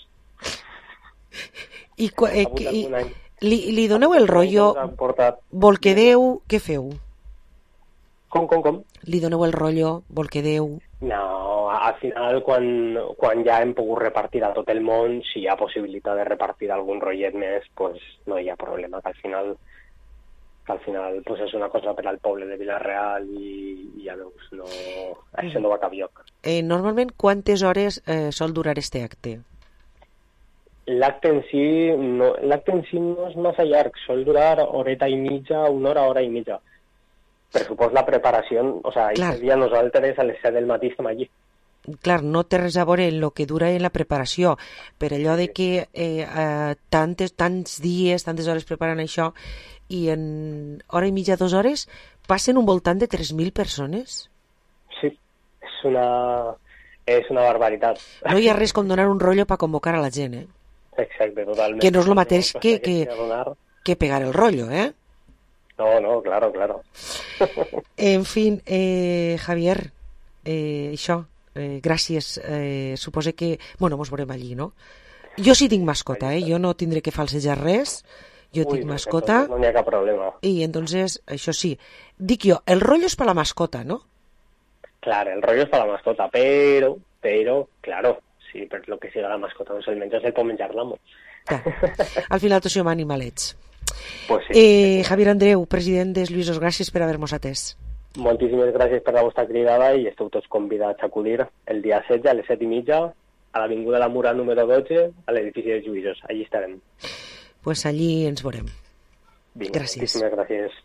I li doneu el rotllo, volquedeu, què feu? Com? Li doneu el rotllo, volquedeu? No, al final quan ja hem pogut repartir a tot el món, si hi ha possibilitat de repartir algun rotllet més, pues no hi ha problema, que al final pues és una cosa per al poble de Vila-real i ja veus, això no va a cap lloc. Normalment quantes hores sol durar este acte? L'acte en si no és massa llarg, sol durar horeta i mitja, una hora i mitja. Per supost la preparació, o sea, aquest dia nosaltres a les 7 del matí estem allí. Clar, no té res a veure en el que dura en la preparació, per allò de que tants dies, tantes hores preparen això, i en hora i mitja, 2 hores, passen un voltant de 3.000 persones? Sí, és una barbaritat. No hi ha res com donar un rotllo per convocar a la gent, eh? Exacte, totalment. Que no és el mateix que pegar el rotllo, eh? No, claro. En fin, Javier, això, gràcies. Suposo que, mos veurem allí, no? Jo sí tinc mascota, jo no tindré que falsejar res. Jo tinc mascota. No hi ha cap problema. I entonces, això sí, dic jo, el rotllo és per la mascota, no? Claro, el rollo és per la mascota, però, claro, sí, per lo que siga la mascota no se'l menja, se'l pot menjar l'amo. Al final tots som animalets. Pues sí. Javier Andreu, president dels Lluïsos, gràcies per haver-nos atès. Moltíssimes gràcies per la vostra cridada i esteu tots convidats a acudir el dia 16 a les 7:30 a l'Avinguda La Mura número 12 a l'edifici dels Lluïsos. Allí estarem. Pues allí ens veurem. Vinga, gràcies. Moltíssimes gràcies.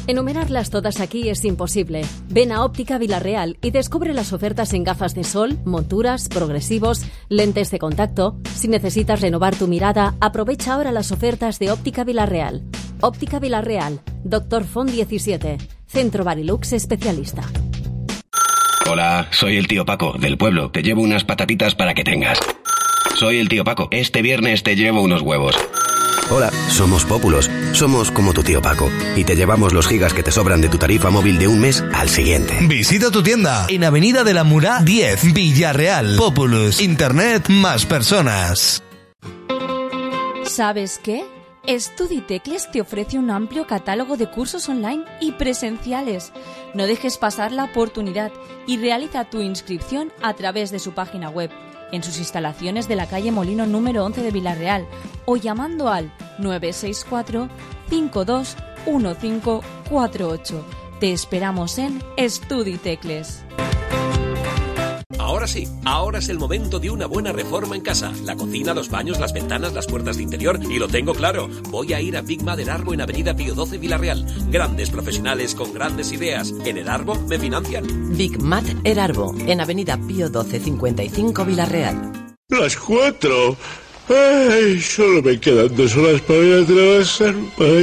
Enumerarlas todas aquí es imposible. Ven a Óptica Vilarreal y descubre las ofertas en gafas de sol, monturas, progresivos, lentes de contacto. Si necesitas renovar tu mirada, aprovecha ahora las ofertas de Óptica Vilarreal. Óptica Vilarreal, Dr. Font 17, Centro Barilux Especialista. Hola, soy el tío Paco, del pueblo. Te llevo unas patatitas para que tengas. Soy el tío Paco. Este viernes te llevo unos huevos. Hola, somos Pópulos. Somos como tu tío Paco. Y te llevamos los gigas que te sobran de tu tarifa móvil de un mes al siguiente. Visita tu tienda en Avenida de la Murá 10, Villarreal. Populus. Internet más personas. ¿Sabes qué? Estuditecles te ofrece un amplio catálogo de cursos online y presenciales. No dejes pasar la oportunidad y realiza tu inscripción a través de su página web, en sus instalaciones de la calle Molino número 11 de Vilarreal o llamando al 964 521548. Te esperamos en Estuditecles. Ahora sí, ahora es el momento de una buena reforma en casa. La cocina, los baños, las ventanas, las puertas de interior. Y lo tengo claro, voy a ir a Big Mad Erarbo en Avenida Pío 12 Vilarreal. Grandes profesionales con grandes ideas. En Erarbo me financian. Big Mad Erarbo en Avenida Pío 12 55 Vilarreal. Las 4. Ay, solo me quedan 2 horas para ir a trabajar.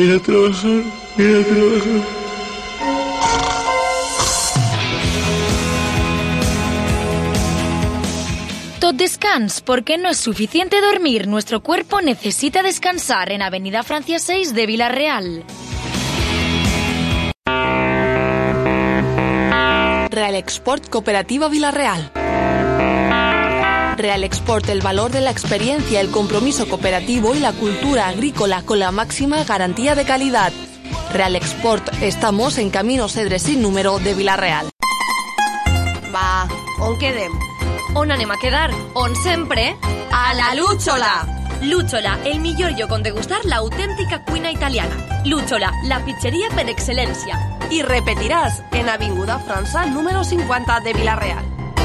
Tot descans, porque no es suficiente dormir. Nuestro cuerpo necesita descansar en Avenida Francia 6 de Vilarreal. Real Export Cooperativa Vilarreal. Real Export, el valor de la experiencia, el compromiso cooperativo y la cultura agrícola con la máxima garantía de calidad. Real Export, estamos en Camino Cedre sin número de Vilarreal. Va, on quedem? On anem a quedar? On sempre? A la Lúchola! Lúchola, el millor lloc on degustar la autèntica cuina italiana. Lúchola, la pizzeria per excel·lència. Y repetirás en Avinguda França número 50 de Vilarreal.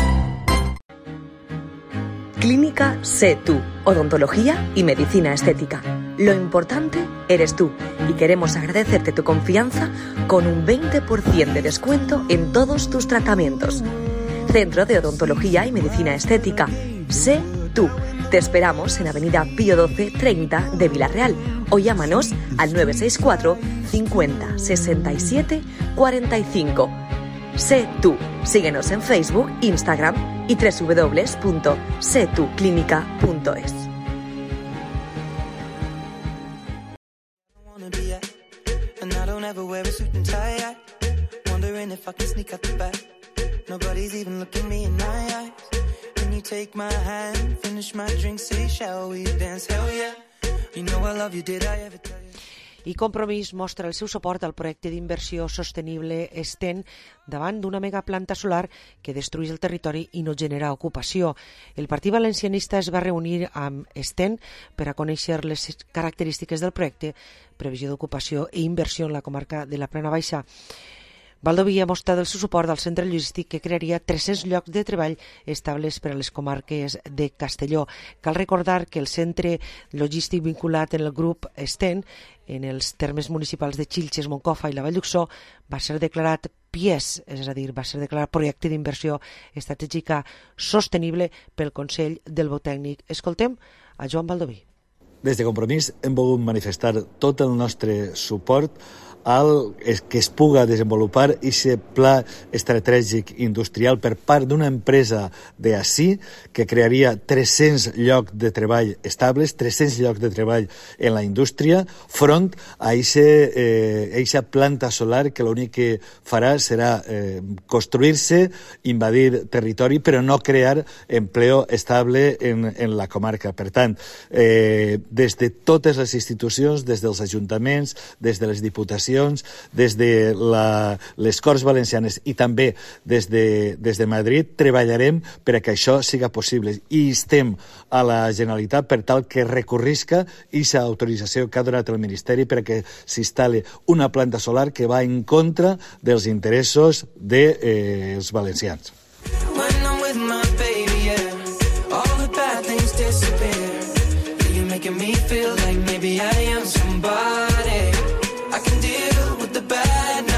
Clínica Sé Tú, odontología y medicina estética. Lo importante eres tú y queremos agradecerte tu confianza con un 20% de descuento en todos tus tratamientos. Centro de Odontología y Medicina Estética. Sé Tú. Te esperamos en Avenida Pío 12 30 de Vilarreal o llámanos al 964 50 67 45. Sé Tú. Síguenos en Facebook, Instagram y www.setuclinica.es. Nobody's even looking me in my eyes. Can you take my hand, finish my drink, say shall we dance? Hell yeah, you know I love you, did I ever tell you? I Compromís mostra el seu suport al projecte d'inversió sostenible Sten davant d'una megaplanta solar que destrueix el territori i no genera ocupació. El Partit Valencianista es va reunir amb Sten per a conèixer les característiques del projecte, previsió d'ocupació i inversió en la comarca de la Plana Baixa. Baldoví ha mostrat el seu suport al centre logístic que crearia 300 llocs de treball estables per a les comarques de Castelló. Cal recordar que el centre logístic vinculat en el grup Sten, en els termes municipals de Xilxes, Moncofa i la Vall d'Uixó, va ser declarat PIES, és a dir, va ser declarat projecte d'inversió estratègica sostenible pel Consell del Botècnic. Escoltem a Joan Baldoví. Des de Compromís hem volgut manifestar tot el nostre suport al que es puga desenvolupar aquest pla estratègic industrial per part d'una empresa d'ací que crearia 300 llocs de treball estables, 300 llocs de treball en la indústria, front a aquesta planta solar que l'únic que farà serà construir-se, invadir territori, però no crear empleo estable en la comarca. Per tant, des de totes les institucions, des dels ajuntaments, des de les diputacions, des de les Corts Valencianes i també des de Madrid, treballarem per a que això siga possible i instem a la Generalitat per tal que recorrisca aquesta autorització que ha donat el Ministeri per a que s'instal·li una planta solar que va en contra dels interessos dels valencians. Making me feel like maybe I am somebody. I can deal with the bad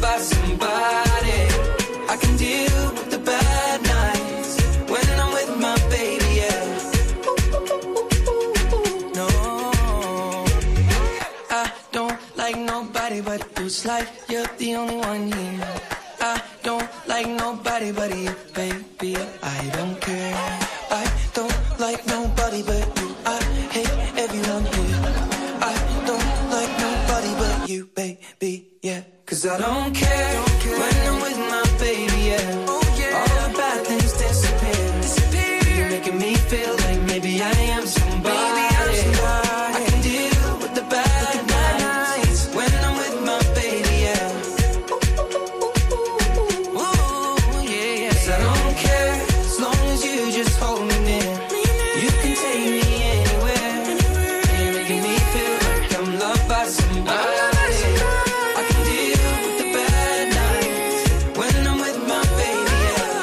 by somebody. I can deal with the bad nights when I'm with my baby, yeah. No, I don't like nobody but you. It's like you're the only one here. I don't like nobody but you, baby. I don't care. I don't like nobody but you. I hate everyone here. I don't like nobody but you, baby, yeah. 'Cause I don't care when I'm with my baby, yeah. All the bad things disappear. You're making me feel like maybe I am somebody. I can deal with the bad nights when I'm with my baby, yeah. Ooh, yeah, yeah. 'Cause I don't care as long as you just hold me near. You can take me anywhere. You're making me feel like I'm loved by somebody. I can deal with the bad nights when I'm with my baby,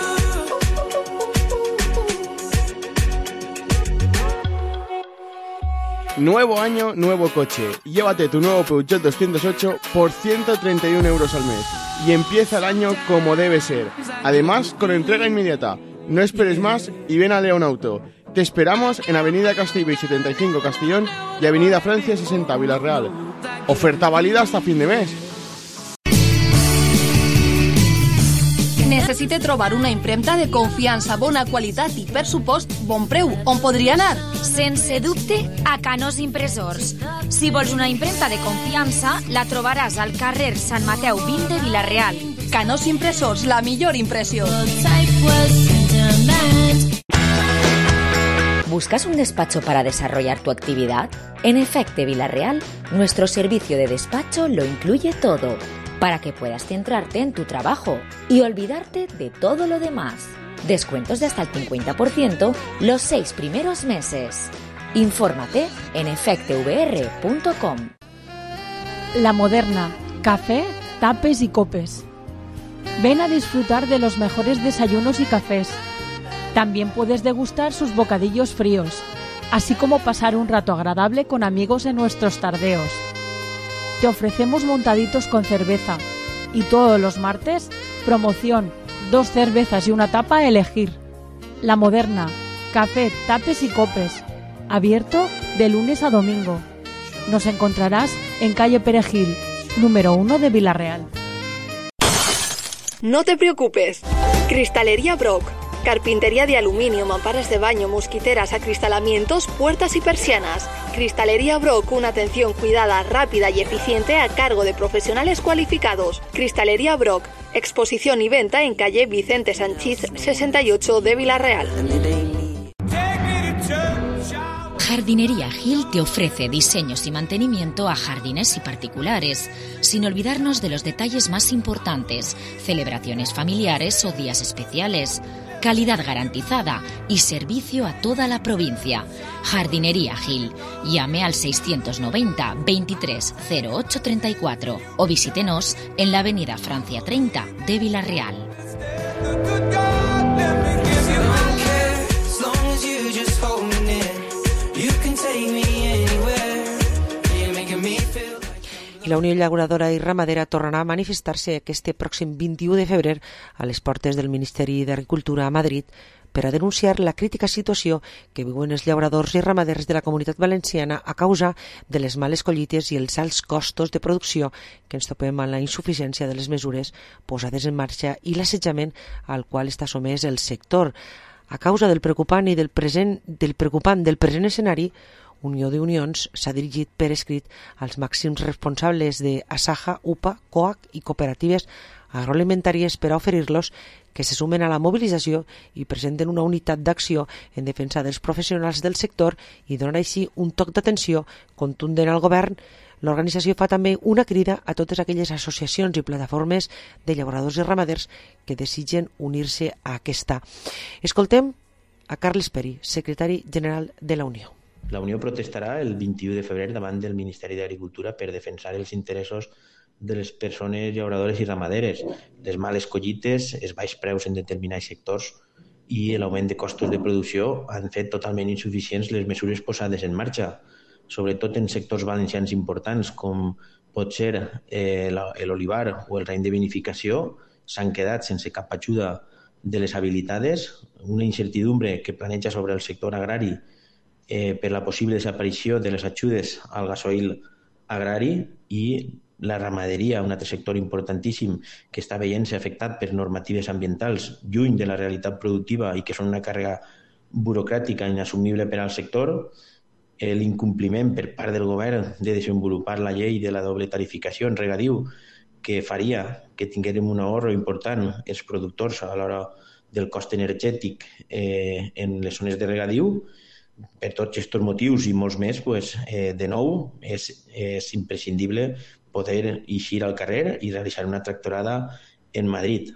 yeah. Nuevo año, nuevo coche. Llévate tu nuevo Peugeot 208 por 131 euros al mes. Y empieza el año como debe ser. Además, con entrega inmediata. No esperes más y ven a León Auto. Te esperamos en Avenida Castellbell 75 Castellón y Avenida Francia 60 Villarreal. Oferta válida hasta fin de mes. Necessite trobar una impremta de confiança, bona qualitat i, per supost, bon preu. On podria anar? Sense dubte, a Canós Impressors. Si vols una impremta de confiança, la trobaràs al carrer Sant Mateu 20 de Vila-real. Canós Impressors, la millor impressió. ¿Buscas un despacho para desarrollar tu actividad? En Efecte Vila-real, nuestro servicio de despacho lo incluye todo, para que puedas centrarte en tu trabajo y olvidarte de todo lo demás. Descuentos de hasta el 50% los 6 primeros meses. Infórmate en efectevr.com. La Moderna, café, tapes y copes. Ven a disfrutar de los mejores desayunos y cafés. También puedes degustar sus bocadillos fríos, así como pasar un rato agradable con amigos en nuestros tardeos. Te ofrecemos montaditos con cerveza y todos los martes, promoción, 2 cervezas y una tapa a elegir. La Moderna, café, tapes y copes, abierto de lunes a domingo. Nos encontrarás en calle Perejil, número 1 de Vila-real. No te preocupes. Cristalería Brock. Carpintería de aluminio, mamparas de baño, mosquiteras, acristalamientos, puertas y persianas. Cristalería Brock, una atención cuidada, rápida y eficiente a cargo de profesionales cualificados. Cristalería Brock, exposición y venta en calle Vicente Sanchís 68 de Vila-real. Jardinería Gil te ofrece diseños y mantenimiento a jardines y particulares, sin olvidarnos de los detalles más importantes, celebraciones familiares o días especiales, calidad garantizada y servicio a toda la provincia. Jardinería Gil. Llame al 690 23 08 34 o visítenos en la avenida Francia 30 de Vila-real. I la Unió Llauradora i Ramadera tornarà a manifestar-se aquest pròxim 21 de febrer a les portes del Ministeri d'Agricultura a Madrid per a denunciar la crítica situació que viuen els llauradors i ramaders de la Comunitat Valenciana a causa de les males collites i els alts costos de producció que ens topem amb la insuficiència de les mesures posades en marxa i l'assetjament al qual està sotmès el sector. A causa del preocupant del present escenari, Unió d'Unions s'ha dirigit per escrit als màxims responsables de Asaja, UPA, COAC i cooperatives agroalimentàries per a oferir-los que se sumen a la mobilització i presenten una unitat d'acció en defensa dels professionals del sector i donar així un toc d'atenció contundent al govern. L'organització fa també una crida a totes aquelles associacions i plataformes de llauradors i ramaders que desitgen unir-se a aquesta. Escoltem a Carles Peri, secretari general de la Unió. La Unió protestarà el 21 de febrer davant del Ministeri d'Agricultura per defensar els interessos de les persones llauradores i ramaderes, les males collites, els baix preus en determinats sectors i l'augment de costos de producció han fet totalment insuficients les mesures posades en marxa. sobretot en sectors valencians importants com pot ser l'olivar o el raïm de vinificació, s'han quedat sense cap ajuda de les habilitades, una incertidumbre que planeja sobre el sector agrari per la possible desaparició de les ajudes al gasoil agrari i la ramaderia, un altre sector importantíssim que està veient-se afectat per normatives ambientals lluny de la realitat productiva i que són una càrrega burocràtica inassumible per al sector, l'incompliment per part del govern de desenvolupar la llei de la doble tarificació en regadiu que faria que tinguérem un ahorro important els productors a l'hora del cost energètic en les zones de regadiu. Per tots aquests motius i molts més, de nou, és imprescindible poder eixir al carrer i realitzar una tractorada en Madrid.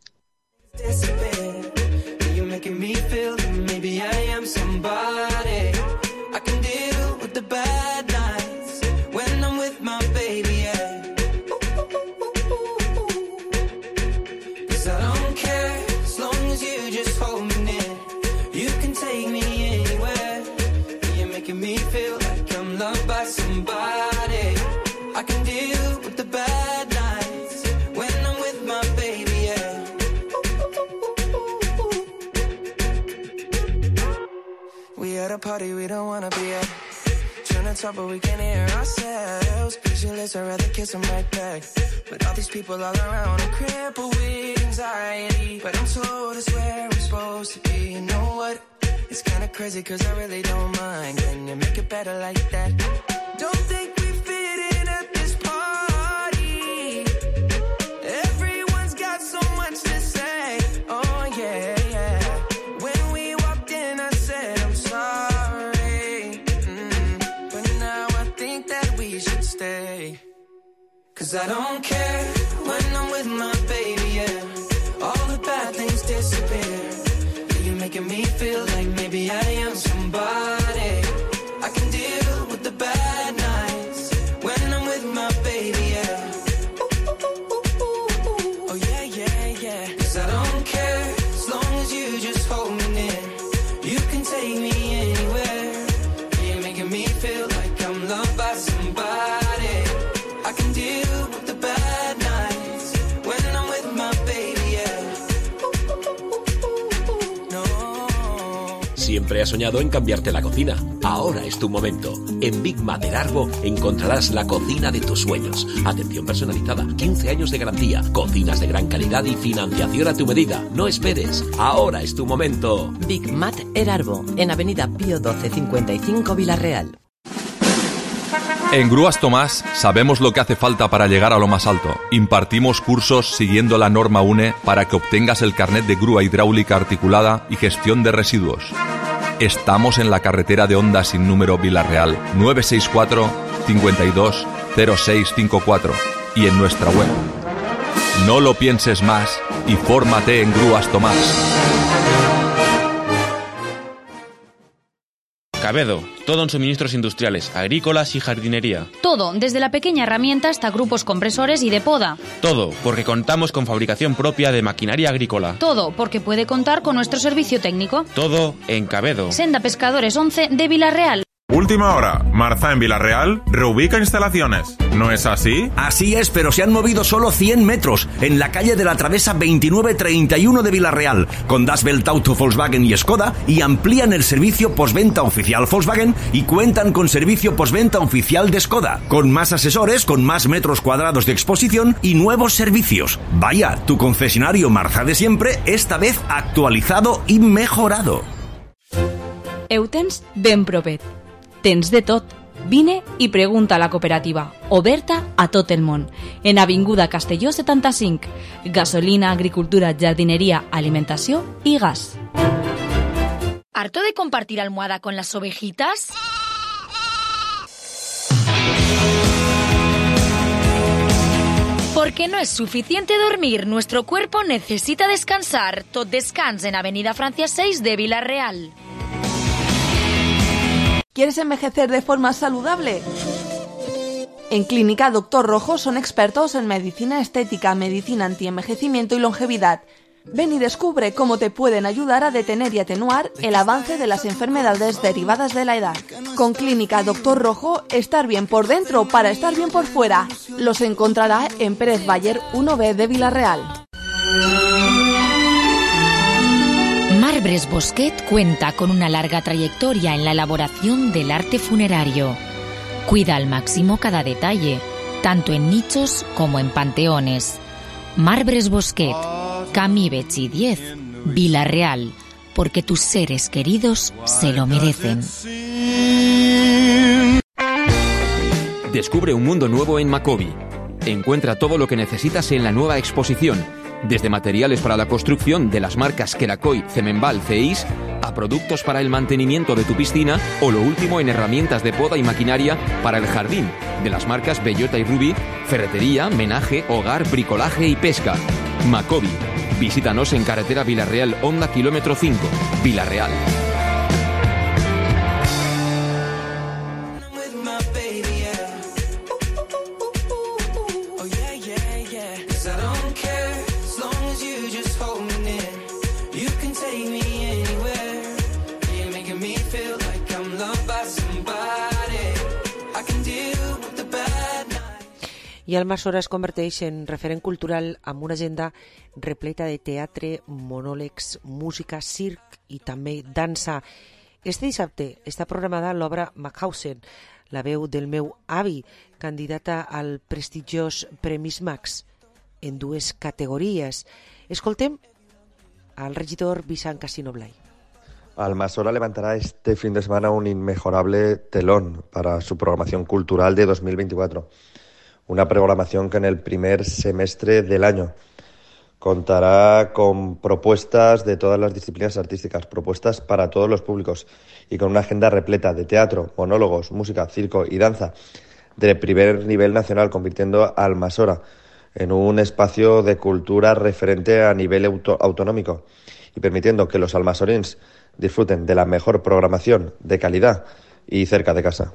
Party we don't wanna be at. Trying to talk but we can't hear ourselves. Pictureless, I'd rather kiss them right back. But all these people all around are crippled with anxiety. But I'm told it's where we're supposed to be. You know what? It's kinda crazy cause I really don't mind. Can you make it better like that? Don't think we fit in at this party. Everyone's got so much to say. Oh yeah. Cause I don't care when I'm with my baby, yeah. All the bad things disappear. You're making me feel like maybe I am somebody. I can deal with the bad nights when I'm with my baby, yeah. Oh yeah, yeah, yeah. Cause I don't care as long as you just hold me near. You can take me anywhere. You're making me feel like I'm loved by somebody. I can deal with the bad nights when I'm with my baby, yeah. No. Siempre has soñado en cambiarte la cocina. Ahora es tu momento. En Big Mat de Arbo encontrarás la cocina de tus sueños. Atención personalizada, 15 años de garantía, cocinas de gran calidad y financiación a tu medida. No esperes. Ahora es tu momento. Big Mat Erarbo, en Avenida Pío 12 55 Villarreal. En Grúas Tomás sabemos lo que hace falta para llegar a lo más alto. Impartimos cursos siguiendo la norma UNE para que obtengas el carnet de grúa hidráulica articulada y gestión de residuos. Estamos en la carretera de Honda sin número Villarreal, 964 52 0654 y en nuestra web. No lo pienses más y fórmate en Grúas Tomás. Cabedo, todo en suministros industriales, agrícolas y jardinería. Todo, desde la pequeña herramienta hasta grupos compresores y de poda. Todo, porque contamos con fabricación propia de maquinaria agrícola. Todo, porque puede contar con nuestro servicio técnico. Todo en Cabedo. Senda Pescadores 11 de Villarreal. Última hora, Marza en Villarreal reubica instalaciones. ¿No es así? Así es, pero se han movido solo 100 metros en la calle de la Travesa 2931 de Villarreal, con Das Welt Auto Volkswagen y Skoda, y amplían el servicio postventa oficial Volkswagen y cuentan con servicio postventa oficial de Skoda, con más asesores, con más metros cuadrados de exposición y nuevos servicios. Vaya, tu concesionario Marza de siempre, esta vez actualizado y mejorado. Eutens ben propet. Tens de tot. Vine i pregunta a la cooperativa, oberta a tot el món. En Avinguda Castelló 75. Gasolina, agricultura, jardinería, alimentació y gas. ¿Harto de compartir almohada con las ovejitas? Porque no es suficiente dormir, nuestro cuerpo necesita descansar. Tot Descans en Avenida Francia 6 de Villarreal. ¿Quieres envejecer de forma saludable? En Clínica Dr. Rojo son expertos en medicina estética, medicina antienvejecimiento y longevidad. Ven y descubre cómo te pueden ayudar a detener y atenuar el avance de las enfermedades derivadas de la edad. Con Clínica Doctor Rojo, estar bien por dentro para estar bien por fuera. Los encontrará en Pérez Bayer 1B de Villarreal. Marbres Bosquet cuenta con una larga trayectoria en la elaboración del arte funerario. Cuida al máximo cada detalle, tanto en nichos como en panteones. Marbres Bosquet, Camí Betxí 10, Villarreal, porque tus seres queridos se lo merecen. Descubre un mundo nuevo en Macobi. Encuentra todo lo que necesitas en la nueva exposición, desde materiales para la construcción de las marcas Kerakoy, Cemenbal, Ceis, a productos para el mantenimiento de tu piscina o lo último en herramientas de poda y maquinaria para el jardín, de las marcas Bellota y Ruby, ferretería, menaje, hogar, bricolaje y pesca. Macobi. Visítanos en carretera Villarreal Honda kilómetro 5, Villarreal. I el Almassora es converteix en referent cultural amb una agenda repleta de teatre, monòlegs, música, circ i també dansa. Este dissabte està programada l'obra Mauthausen, la veu del meu avi, candidata al prestigiós Premis Max, en dues categories. Escoltem al regidor Vicent Casino Blay. Almassora levantará este fin de semana un inmejorable telón para su programación cultural de 2024. Una programación que en el primer semestre del año contará con propuestas de todas las disciplinas artísticas, propuestas para todos los públicos y con una agenda repleta de teatro, monólogos, música, circo y danza de primer nivel nacional, convirtiendo a Almassora en un espacio de cultura referente a nivel autonómico y permitiendo que los almassorins disfruten de la mejor programación de calidad y cerca de casa.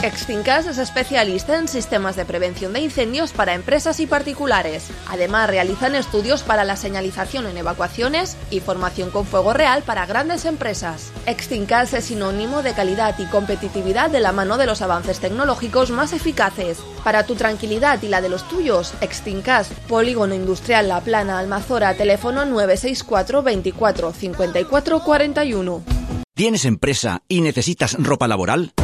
Extincas es especialista en sistemas de prevención de incendios para empresas y particulares. Además, realizan estudios para la señalización en evacuaciones y formación con fuego real para grandes empresas. Extincas es sinónimo de calidad y competitividad de la mano de los avances tecnológicos más eficaces. Para tu tranquilidad y la de los tuyos, Extincas, Polígono Industrial La Plana, Almazora, teléfono 964 24 54 41. ¿Tienes empresa y necesitas ropa laboral?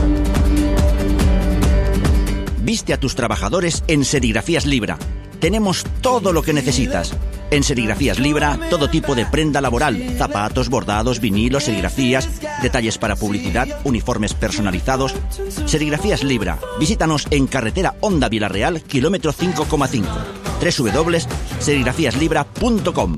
Viste a tus trabajadores en Serigrafías Libra. Tenemos todo lo que necesitas. En Serigrafías Libra, todo tipo de prenda laboral, zapatos, bordados, vinilos, serigrafías, detalles para publicidad, uniformes personalizados. Serigrafías Libra. Visítanos en carretera Honda Vilarreal, kilómetro 5,5. www.serigrafiaslibra.com.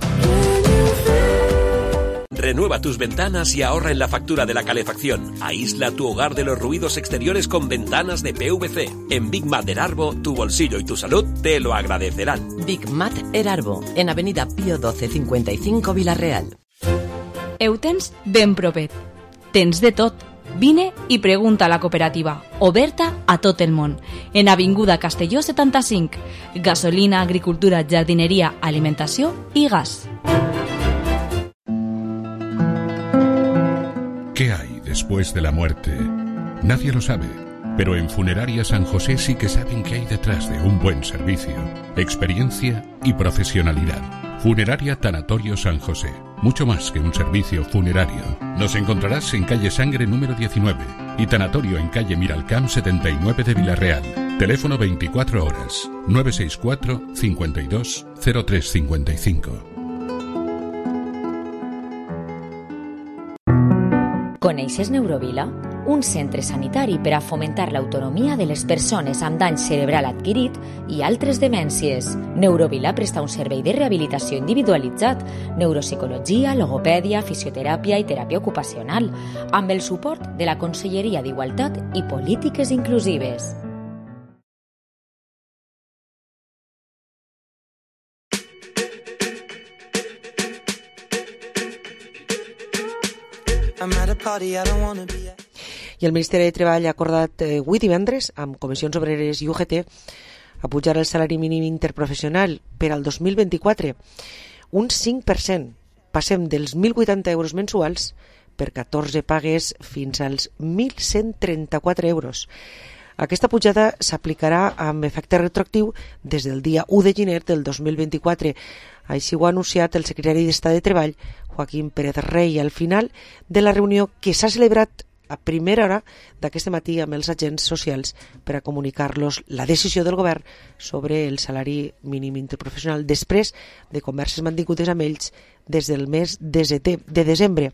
Renueva tus ventanas y ahorra en la factura de la calefacción. Aísla tu hogar de los ruidos exteriores con ventanas de PVC. En Big Mat Erarbo, tu bolsillo y tu salud te lo agradecerán. Big Mat Erarbo, en avenida Pío 12 55 Vilarreal. Ho tens ben propet. Tens de tot. Vine i pregunta a la cooperativa, oberta a tot el món, en avinguda Castelló 75. Gasolina, agricultura, jardineria, alimentació i gas. ¿Qué hay después de la muerte? Nadie lo sabe, pero en Funeraria San José sí que saben qué hay detrás de un buen servicio, experiencia y profesionalidad. Funeraria Tanatorio San José, mucho más que un servicio funerario. Nos encontrarás en calle Sangre número 19 y Tanatorio en calle Miralcamp 79 de Vilarreal. Teléfono 24 horas, 964 52 0355. Coneixes Neurovila? Un centre sanitari per a fomentar l'autonomia de les persones amb dany cerebral adquirit i altres demències. Neurovila presta un servei de rehabilitació individualitzat, neuropsicologia, logopèdia, fisioteràpia i teràpia ocupacional, amb el suport de la Conselleria d'Igualtat i Polítiques Inclusives. I el Ministeri de Treball ha acordat avui divendres amb Comissions Obreres i UGT a pujar el salari mínim interprofessional per al 2024 un 5%. Passem dels 1.080 euros mensuals per 14 pagues fins als 1.134 euros. Aquesta pujada s'aplicarà amb efecte retroactiu des del dia 1 de gener del 2024. Així ho ha anunciat el secretari d'Estat de Treball, Joaquim Pérez Rey, al final de la reunió que s'ha celebrat a primera hora d'aquest matí amb els agents socials per a comunicar-los la decisió del govern sobre el salari mínim interprofessional després de converses mantingudes amb ells des del mes de desembre.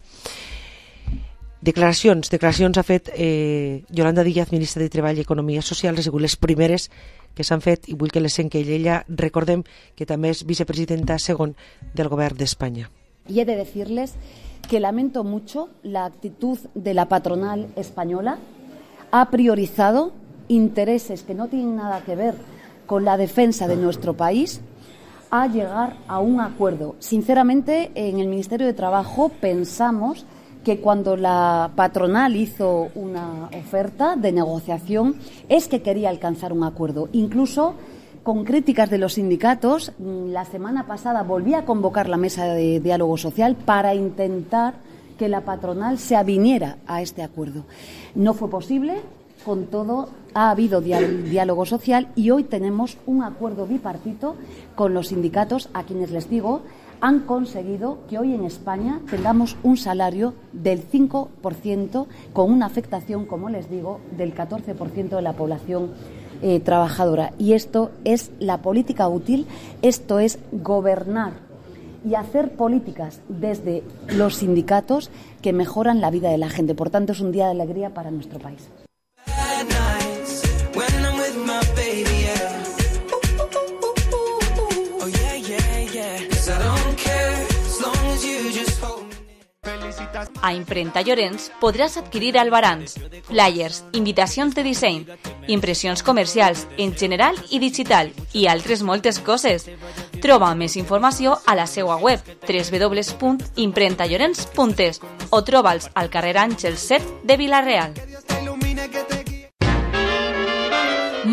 Declaracions ha fet Yolanda Díaz, ministra de Treball i Economia Social, han sigut les primeres que s'han fet i vull que les senque ella. Recordem que també és vicepresidenta segon del govern d'Espanya. Y he de decirles que lamento mucho la actitud de la patronal española. Ha priorizado intereses que no tienen nada que ver con la defensa de nuestro país a llegar a un acuerdo. Sinceramente, en el Ministerio de Trabajo pensamos que cuando la patronal hizo una oferta de negociación es que quería alcanzar un acuerdo. Incluso con críticas de los sindicatos, la semana pasada volví a convocar la mesa de diálogo social para intentar que la patronal se aviniera a este acuerdo. No fue posible, con todo ha habido diálogo social y hoy tenemos un acuerdo bipartito con los sindicatos, a quienes les digo, han conseguido que hoy en España tengamos un salario del 5% con una afectación, como les digo, del 14% de la población trabajadora. Y esto es la política útil, esto es gobernar y hacer políticas desde los sindicatos que mejoran la vida de la gente. Por tanto, es un día de alegría para nuestro país. A Imprenta Llorenç podràs adquirir albarans, flyers, invitacions de disseny, impressions comercials en general i digital i altres moltes coses. Troba més informació a la seva web www.imprentallorens.es o troba'ls al carrer Àngel 7 de Vilareal.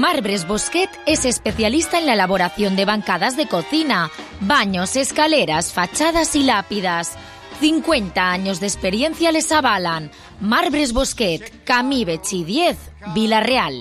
Marbres Bosquet es especialista en la elaboración de bancadas de cocina, baños, escaleras, fachadas y lápidas. 50 años de experiencia les avalan. Marbres Bosquet, Camí Betxí 10, Vila-real.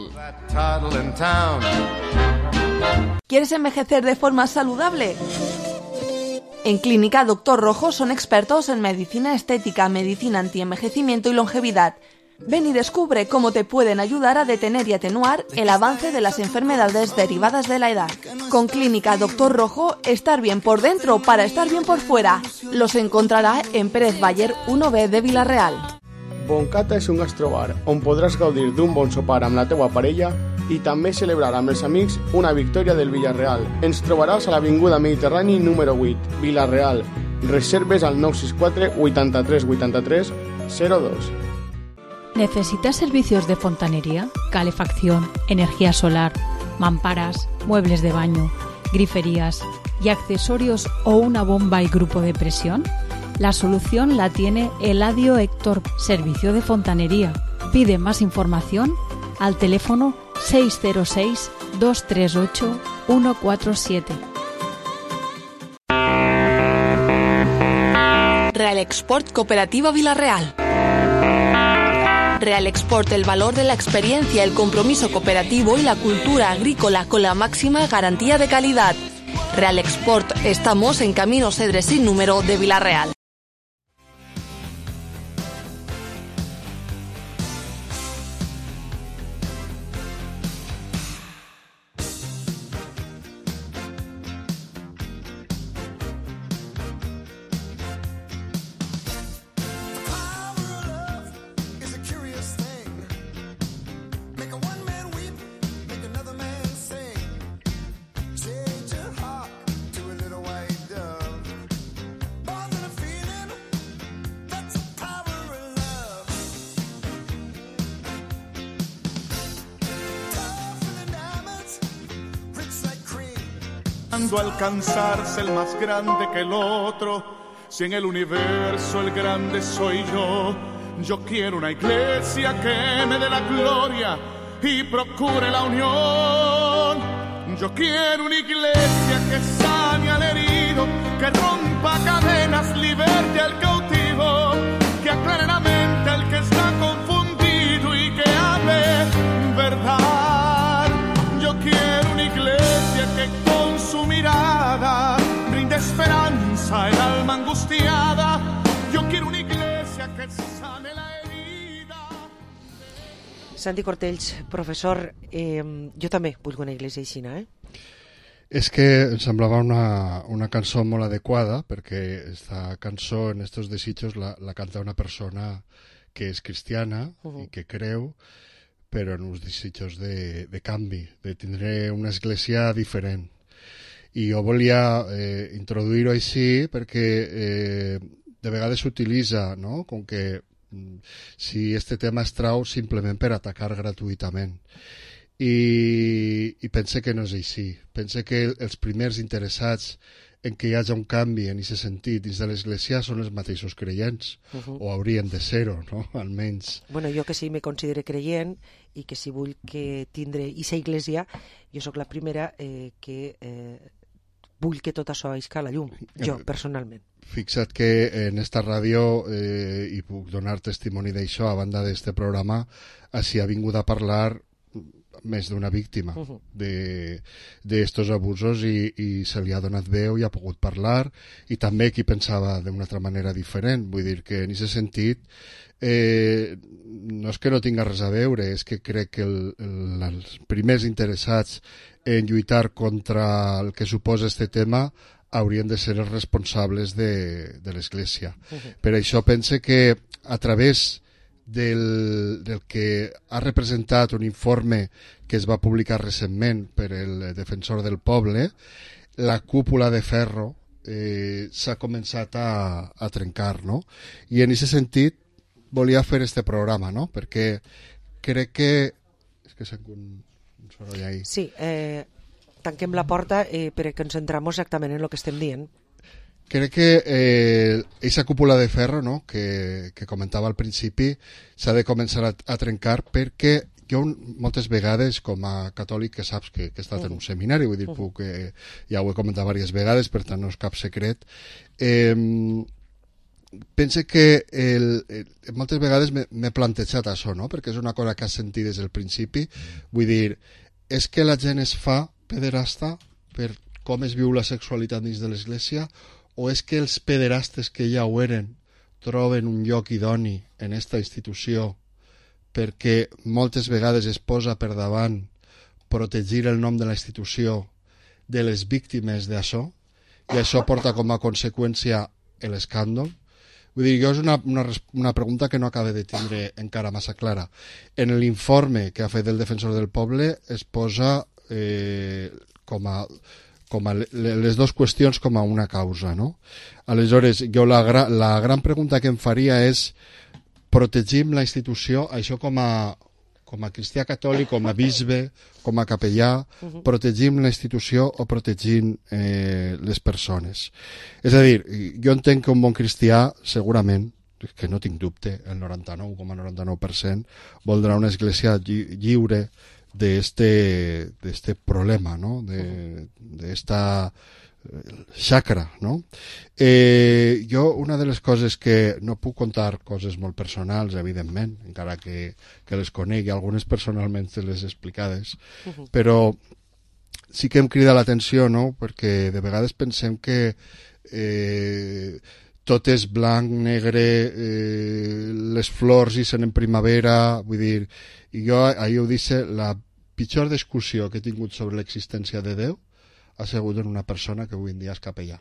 ¿Quieres envejecer de forma saludable? En Clínica Doctor Rojo son expertos en medicina estética, medicina antienvejecimiento y longevidad. Ven y descubre cómo te pueden ayudar a detener y atenuar el avance de las enfermedades derivadas de la edad. Con Clínica Doctor Rojo, estar bien por dentro para estar bien por fuera. Los encontrarà en Pérez Baller 1B de Vila-real. Boncata és un gastrobar on podràs gaudir d'un bon sopar amb la teua parella i també celebrar amb els amics una victòria del Villarreal. Ens trobaràs a l'Avinguda Mediterrani número 8, Vila-real. Reserves al 964 83 83 02. ¿Necesitas servicios de fontanería, calefacción, energía solar, mamparas, muebles de baño, griferías y accesorios o una bomba y grupo de presión? La solución la tiene Eladio Héctor, Servicio de Fontanería. Pide más información al teléfono 606 238 147. Real Export Cooperativa Vila-real. Real Export, el valor de la experiencia, el compromiso cooperativo y la cultura agrícola con la máxima garantía de calidad. Real Export, estamos en Camino Cedre sin número de Vila-real. Alcanzarse el más grande que el otro, si en el universo el grande soy yo. Yo quiero una iglesia que me dé la gloria y procure la unión. Yo quiero una iglesia que sane al herido, que rompa cadenas, liberte al cautivo, que aclare la mente al que está confundido y que hable verdad. Yo quiero una iglesia que con su mirada brinde esperanza al alma angustiada. Yo quiero una iglesia que sane la herida. Santi Cortells, professor, jo també vull una iglesia aixina, És que em semblava una cançó molt adequada, perquè esta cançó, en estos desitjos, la canta una persona que és cristiana i que creu, però en uns desitjos de canvi, de tindre una església diferent. I jo volia introduir-ho així perquè de vegades s'utilitza, no?, com que si este tema es trau simplement per atacar gratuïtament. I pense que no és així. Pense que els primers interessats en que hi hagi un canvi en aquest sentit dins de l'Església són els mateixos creients, o haurien de ser-ho, no?, almenys. Bueno, jo que sí me considero creient i que si vull que tindre aquesta Iglesia, jo sóc la primera que vull que tot això isca a la llum, jo, personalment. Fixa't que en esta ràdio, i puc donar testimoni d'això, a banda d'este programa, s'hi ha vingut a parlar més d'una víctima d'estos abusos i se li ha donat veu i ha pogut parlar, i també qui pensava d'una altra manera diferent. Vull dir que en aquest sentit no és que no tinga res a veure, és que crec que els primers interessats en lluitar contra el que suposa este tema haurien de ser els responsables de l'Església. Per això pense que a través del que ha representat un informe que es va publicar recentment per el Defensor del Poble, la cúpula de ferro s'ha començat a trencar, no? I en aquest sentit volia fer este programa, no? Perquè crec que... És que sent un soroll ahí. Sí, tanquem la porta perquè ens centrem exactament en el que estem dient. Crec que aquesta cúpula de ferro, no?, que comentava al principi, s'ha de començar a trencar perquè jo moltes vegades, com a catòlic, que saps que he estat en un seminari, vull dir, ja ho he comentat diverses vegades, per tant no és cap secret, pense que moltes vegades m'he plantejat això, no? Perquè és una cosa que has sentit des del principi, vull dir, és que la gent es fa pederasta per com es viu la sexualitat dins de l'Església, o és que els pederastes que ja ho eren troben un lloc idoni en esta institució perquè moltes vegades es posa per davant protegir el nom de la institució de les víctimes d'això, i això porta com a conseqüència l'escàndol. Vull dir, jo és una pregunta que no acaba de tindre encara massa clara. En l'informe que ha fet el Defensor del Poble es posa com a les dues qüestions com a una causa, no? Aleshores, jo la gran pregunta que em faria és: protegim la institució, això com a cristià catòlic, com a bisbe, com a capellà, protegim la institució o protegim les persones? És a dir, jo entenc que un bon cristià, segurament, que no tinc dubte, el 99,99% voldrà una església lliure de este problema, ¿no? De esta xacra, ¿no? Jo, una de les coses que no puc contar coses molt personals, evidentment, encara que les conegui, algunes personalment te les explicades, però sí que em crida l'atenció, no? Perquè de vegades pensem que tot és blanc, negre, les flors ixen en primavera, vull dir, i jo ahir ho disse, la pitjor discussió que he tingut sobre l'existència de Déu ha sigut en una persona que avui en dia és capellà.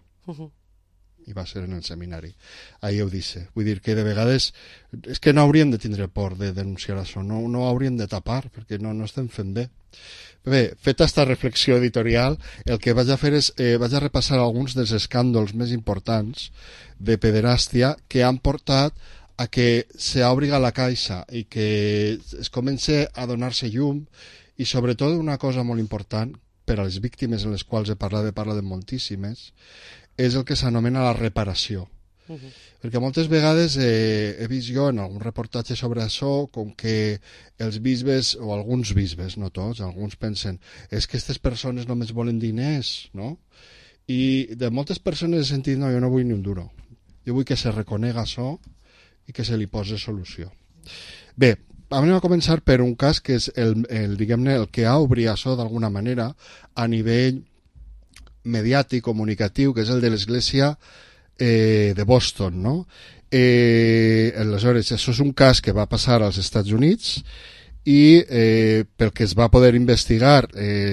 I va ser en el seminari. Ahir ho disse. Vull dir que de vegades és que no hauríem de tindre por de denunciar això, no hauríem de tapar, perquè no estem fent bé. Bé, feta esta reflexió editorial, el que vaig a fer és vaig a repassar alguns dels escàndols més importants de pederàstia que han portat a que s'obriga la caixa i que es comença a donar-se llum, i sobretot una cosa molt important per a les víctimes en les quals he parlat de moltíssimes, és el que s'anomena la reparació. Perquè moltes vegades he vist jo en algun reportatge sobre això com que els bisbes, o alguns bisbes, no tots, alguns pensen és que aquestes persones només volen diners, no? I de moltes persones he sentit, no, jo no vull ni un duro, jo vull que se reconega això i que se li posi solució. Bé, anem a començar per un cas que és diguem-ne, el que ha obrit això d'alguna manera a nivell mediàtic, comunicatiu, que és el de l'Església de Boston, no? Aleshores, això és un cas que va passar als Estats Units i pel que es va poder investigar,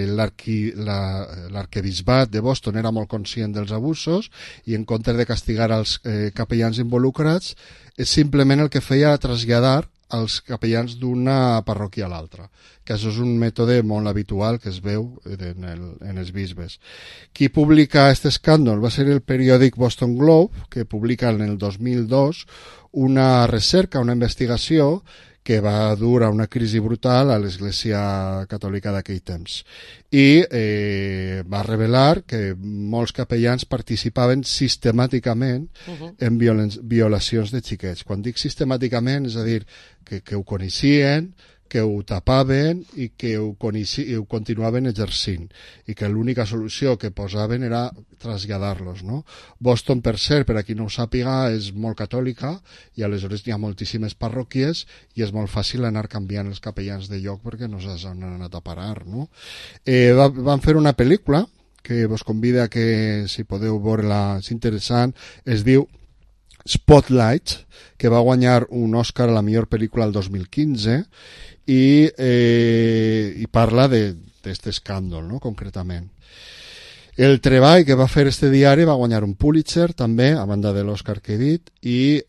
l'arquebisbat de Boston era molt conscient dels abusos i en comptes de castigar els capellans involucrats, simplement el que feia era traslladar als capellans d'una parròquia a l'altra, que això és un mètode molt habitual que es veu en els bisbes. Qui publica aquest escàndol va ser el periòdic Boston Globe, que publica en el 2002 una recerca, una investigació que va dur a una crisi brutal a l'Església Catòlica d'aquell temps. I va revelar que molts capellans participaven sistemàticament en violacions de xiquets. Quan dic sistemàticament, és a dir, que ho coneixien, que ho tapaven i que ho continuaven exercint, i que l'única solució que posaven era traslladar-los, no? Boston, per cert, per a qui no ho sàpiga, és molt catòlica i aleshores hi ha moltíssimes parròquies i és molt fàcil anar canviant els capellans de lloc perquè no saps on han anat a parar, no? Van fer una pel·lícula que vos convida que, si podeu veure-la, és interessant, es diu Spotlight, que va guanyar un Òscar a la millor pel·lícula el 2015 i parla d'aquest escàndol, no? Concretament. El treball que va fer este diari va guanyar un Pulitzer també, a banda de l'Òscar que he dit, i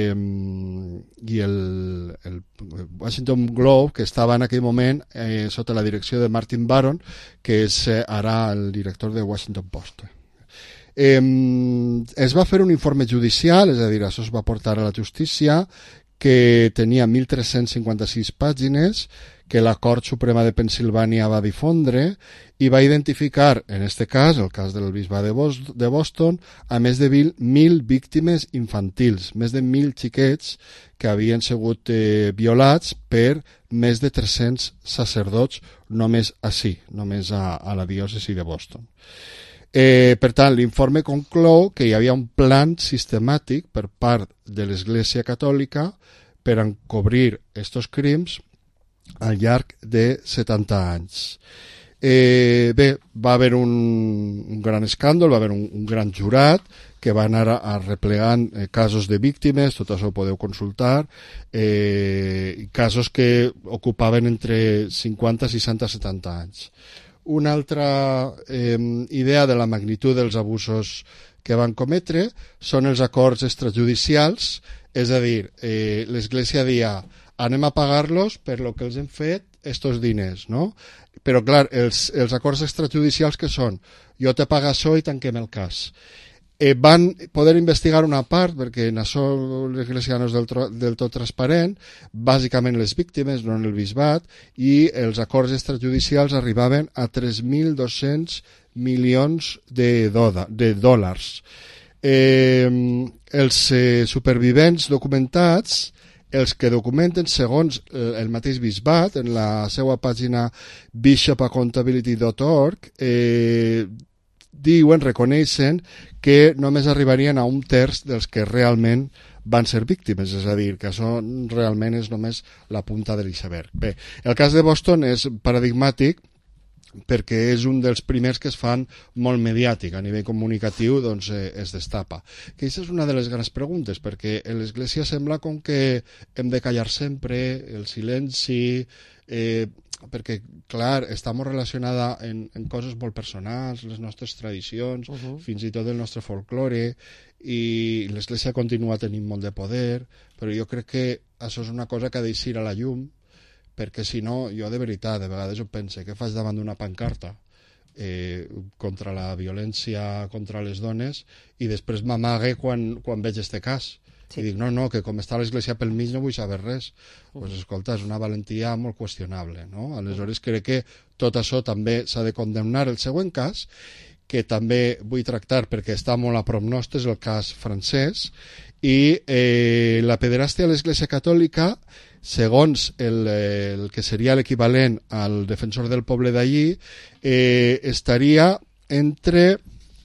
el Washington Globe, que estava en aquell moment sota la direcció de Martin Baron, que és ara el director de Washington Post. Es va fer un informe judicial, és a dir, això es va portar a la justícia, que tenia 1.356 pàgines, que l'Acord Suprema de Pennsilvània va difondre i va identificar, en aquest cas, el cas del bisbe de Boston, a més de 1.000 víctimes infantils, més de 1.000 xiquets que havien sigut violats per més de 300 sacerdots només només a la diòcesi de Boston. Per tant, l'informe conclou que hi havia un plan sistemàtic per part de l'Església Catòlica per encobrir aquests crims al llarg de 70 anys. Bé, va haver un gran escàndol, va haver un gran jurat que va anar arreplegant casos de víctimes, tot això ho podeu consultar, casos que ocupaven entre 50, 60 i 70 anys. Una altra idea de la magnitud dels abusos que van cometre són els acords extrajudicials, és a dir, l'Església dia anem a pagar-los per lo que els hem fet estos diners, no? Però clar, els acords extrajudicials que són? Jo te pago això i tanquem el cas. Van poder investigar una part, perquè en això l'Església no és del tot transparent, bàsicament les víctimes, no en el bisbat, i els acords extrajudicials arribaven a 3.200 milions de dòlars. Els supervivents documentats, els que documenten segons el mateix bisbat, en la seva pàgina bishopaccountability.org, reconeixen que només arribarien a un terç dels que realment van ser víctimes, és a dir, que això realment és només la punta de l'iceberg. Bé, el cas de Boston és paradigmàtic perquè és un dels primers que es fan molt mediàtic, a nivell comunicatiu doncs es destapa. Que aquesta és una de les grans preguntes, perquè l'Església sembla com que hem de callar sempre, el silenci, perquè, clar, està molt relacionada en coses molt personals, les nostres tradicions, fins i tot el nostre folklore, i l'Església continua tenint molt de poder, però jo crec que això és una cosa que ha d'eixir a la llum, perquè si no, jo de veritat, de vegades ho penso, què faig davant d'una pancarta contra la violència contra les dones i després m'amague quan veig este cas. I dic, no, que com està l'Església pel mig no vull saber res. Doncs escolta, és una valentia molt qüestionable, no? Aleshores crec que tot això també s'ha de condemnar. El següent cas, que també vull tractar perquè està molt a prop nostre, és el cas francès, i la pederàstia a l'Església Catòlica, segons el que seria l'equivalent al defensor del poble d'allí, estaria entre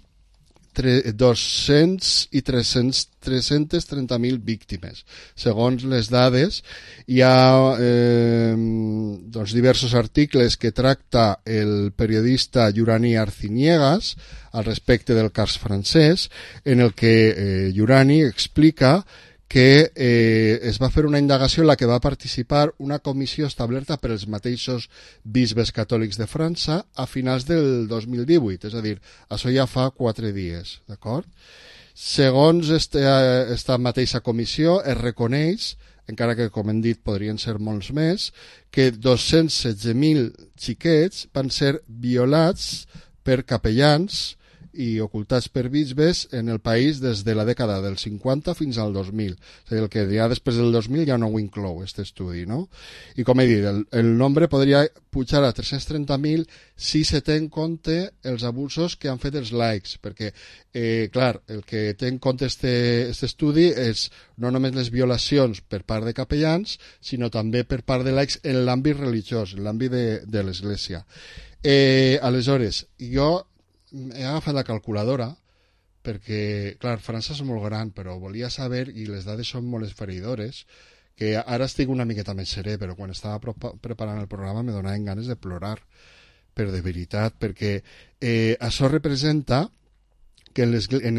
200 i 330.000 víctimes. Segons les dades, hi ha diversos articles que tracta el periodista Yurani Arciniegas al respecte del cas francès, en el que Yurani explica que es va fer una indagació en la que va participar una comissió establerta per els mateixos bisbes catòlics de França a finals del 2018, és a dir, això ja fa 4 dies, d'acord? Segons esta mateixa comissió es reconeix, encara que com hem dit podrien ser molts més, que 216.000 xiquets van ser violats per capellans i ocultats per bisbes en el país des de la dècada del 50 fins al 2000. És a dir, el que ja després del 2000 ja no ho inclou, aquest estudi, no? I com he dit, el nombre podria pujar a 330.000 si se té en compte els abusos que han fet els laics, perquè, clar, el que té en compte aquest estudi és no només les violacions per part de capellans, sinó també per part de laics en l'àmbit religiós, en l'àmbit de l'Església. Aleshores, jo he agafat la calculadora perquè, clar, França és molt gran, però volia saber, i les dades són molt esfereïdores, que ara estic una miqueta més serè, però quan estava preparant el programa me donaven ganes de plorar, però de veritat, perquè això representa que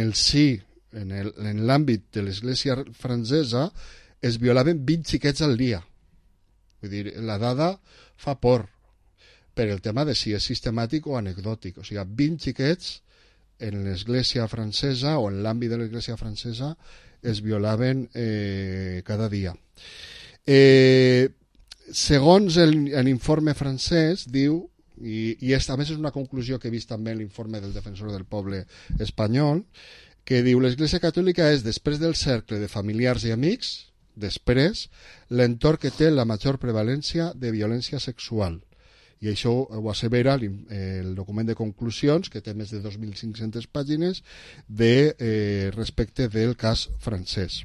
en l'àmbit de l'Església francesa es violaven 20 xiquets al dia. Vull dir, la dada fa por, per el tema de si és sistemàtic o anecdòtic. O sigui, 20 xiquets en l'Església francesa o en l'àmbit de l'Església francesa es violaven cada dia. Segons l'informe francès, diu, i a més és una conclusió que he vist també en l'informe del Defensor del Poble espanyol, que diu l'Església Catòlica és, després del cercle de familiars i amics, després, l'entorn que té la major prevalència de violència sexual. I això ho assevera el document de conclusions, que té més de 2.500 pàgines, respecte del cas francès.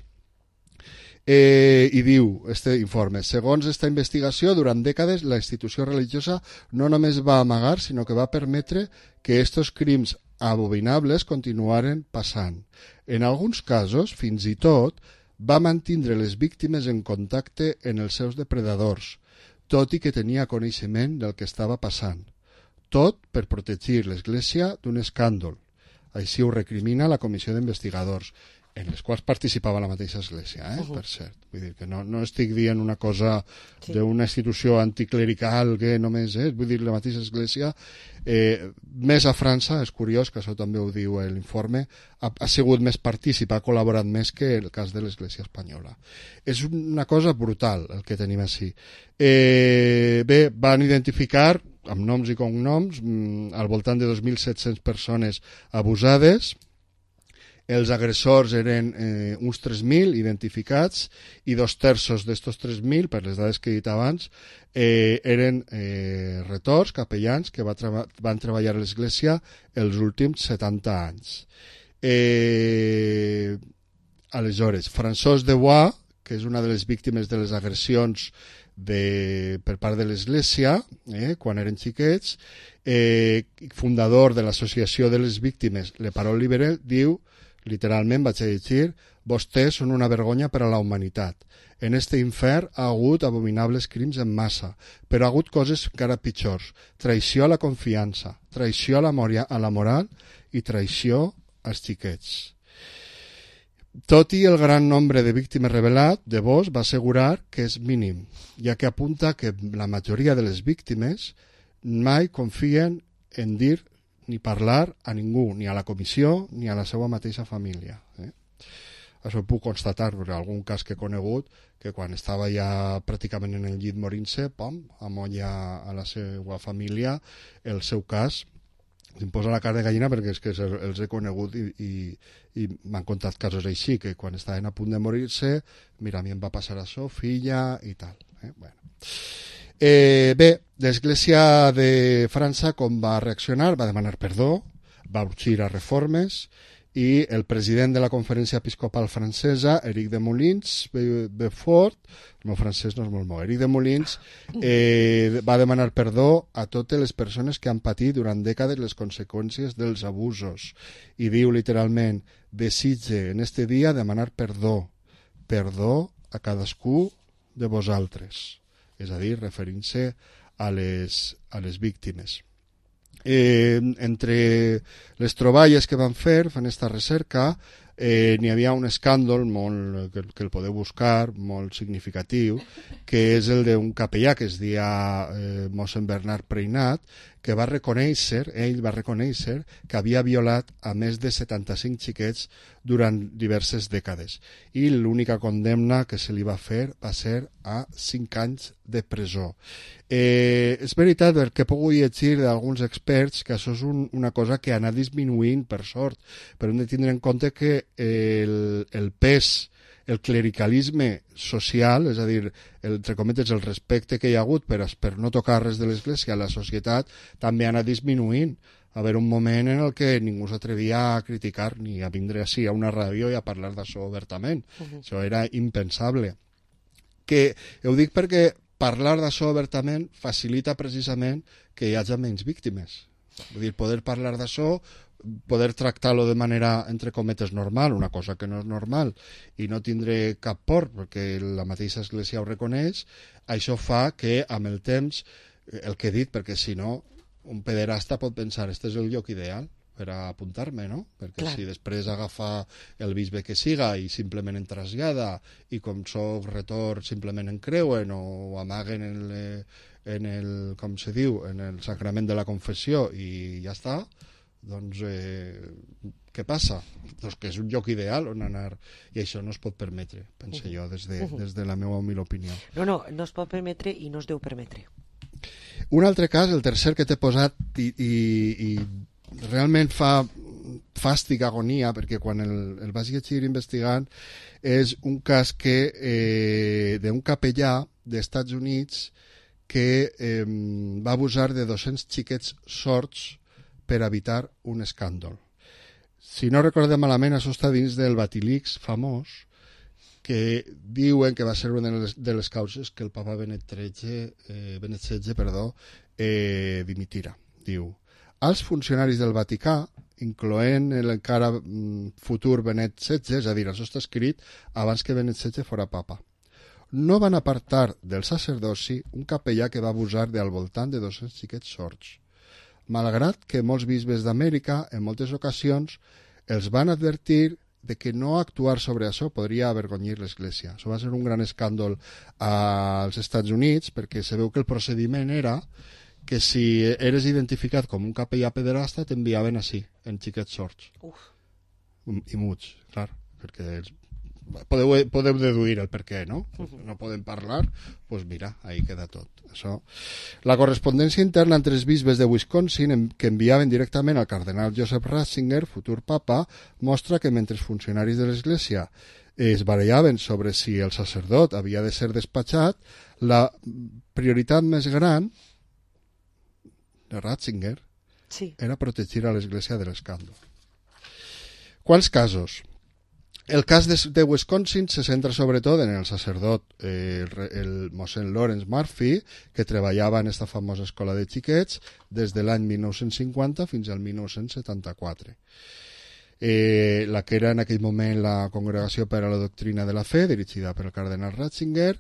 I diu este informe: segons esta investigació, durant dècades la institució religiosa no només va amagar, sinó que va permetre que estos crims abominables continuaren passant. En alguns casos, fins i tot, va mantindre les víctimes en contacte en els seus depredadors, tot i que tenia coneixement del que estava passant. Tot per protegir l'Església d'un escàndol. Així ho recrimina la comissió d'investigadors, en les quals participava la mateixa Església, per cert. Vull dir que no estic dient una cosa d'una institució anticlerical que només és, vull dir, la mateixa Església, més a França, és curiós, que això també ho diu l'informe, ha sigut més partícip, ha col·laborat més que el cas de l'Església espanyola. És una cosa brutal el que tenim així. Bé, van identificar amb noms i cognoms al voltant de 2.700 persones abusades. Els agressors eren uns 3.000 identificats i 2/3 d'estos 3.000, per les dades que he dit abans, eren retors, capellans, que van treballar a l'Església els últims 70 anys. Aleshores, François de Bois, que és una de les víctimes de les agressions per part de l'Església, quan eren xiquets, fundador de l'Associació de les Víctimes Le Parole Libérée, diu, literalment vaig a llegir: vostès són una vergonya per a la humanitat. En este infern ha hagut abominables crims en massa, però ha hagut coses encara pitjors: traïció a la confiança, traïció a la moral i traïció als xiquets. Tot i el gran nombre de víctimes revelat, De Vos va assegurar que és mínim, ja que apunta que la majoria de les víctimes mai confien en dir ni parlar a ningú, ni a la comissió ni a la seva mateixa família. Això ho puc constatar per algun cas que he conegut, que quan estava ja pràcticament en el llit morint-se, amolla a la seva família el seu cas. Em posa la cara de gallina perquè és que els he conegut i m'han contat casos així, que quan estaven a punt de morir-se, mira, a mi em va passar això, filla i tal. Bé, l'Església de França com va reaccionar? Va demanar perdó, va urgir a reformes, i el president de la Conferència Episcopal Francesa, Éric de Molins-Beaufort, el meu francès no és molt bo, Éric de Molins, va demanar perdó a totes les persones que han patit durant dècades les conseqüències dels abusos, i diu literalment: desitge en este dia demanar perdó a cadascú de vosaltres. És a dir, referint-se a les víctimes. Entre les troballes que van fer, fent aquesta recerca, n'hi havia un escàndol que el podeu buscar, molt significatiu, que és el d'un capellà que es deia mossèn Bernard Preinat, que ell va reconèixer que havia violat a més de 75 xiquets durant diverses dècades. I l'única condemna que se li va fer va ser a 5 anys de presó. És veritat, perquè he pogut llegir d'alguns experts que això és una cosa que ha anat disminuint, per sort, però hem de tindre en compte que el pes, el clericalisme social, és a dir, entre cometes, el respecte que hi ha hagut per no tocar res de l'Església a la societat, també ha anat disminuint. Va haver un moment en el que ningú s'atrevia a criticar ni a vindre així a una ràdio i a parlar d'això obertament. Això era impensable. Ho dic perquè parlar d'això obertament facilita precisament que hi hagi menys víctimes. Vull dir, poder parlar d'això, poder tractar-lo de manera, entre cometes, normal, una cosa que no és normal, i no tindre cap por, perquè la mateixa Església ho reconeix, això fa que, amb el temps, el que he dit, perquè si no, un pederasta pot pensar, este és el lloc ideal per a apuntar-me, no? Perquè clar, si després agafa el bisbe que siga i simplement en trasllada, i com soc retor simplement en creuen o amaguen en el, com se diu, en el sacrament de la confessió i ja està, doncs què passa? Doncs que és un lloc ideal on anar, i això no es pot permetre, penso jo, des de la meva humil opinió. No es pot permetre i no es deu permetre. Un altre cas, el tercer que t'he posat, i realment fa fàstic, agonia, perquè quan el vaig llegir investigant és un cas que d'un capellà d'Estats Units que va abusar de 200 xiquets sords per evitar un escàndol. Si no recordem malament, això està dins del Batilix famós, que diuen que va ser una de les causes que el papa Benet XVI dimitira. Diu, els funcionaris del Vaticà, incloent l'encara futur Benet XVI, és a dir, això està escrit abans que Benet XVI fora papa, no van apartar del sacerdoci un capellà que va abusar del voltant de 200 xiquets sords, malgrat que molts bisbes d'Amèrica, en moltes ocasions, els van advertir de que no actuar sobre això podria avergonyir l'Església. Això va ser un gran escàndol als Estats Units, perquè se veu que el procediment era que si eres identificat com un capellà pederasta t'enviaven així, en xiquets sords. I muts, clar, perquè podeu deduir el per què, no? No podem parlar, doncs mira, ahí queda tot. Això. La correspondència interna entre els bisbes de Wisconsin que enviaven directament al cardenal Joseph Ratzinger, futur papa, mostra que mentre els funcionaris de l'Església es barallaven sobre si el sacerdot havia de ser despatxat, la prioritat més gran de Ratzinger era protegir a l'Església de l'escàndol. Quants casos? El cas de Wisconsin se centra sobretot en el sacerdot, el mossèn Lawrence Murphy, que treballava en esta famosa escola de xiquets des de l'any 1950 fins al 1974. La que era en aquell moment la Congregació per a la Doctrina de la Fe, dirigida per el cardenal Ratzinger,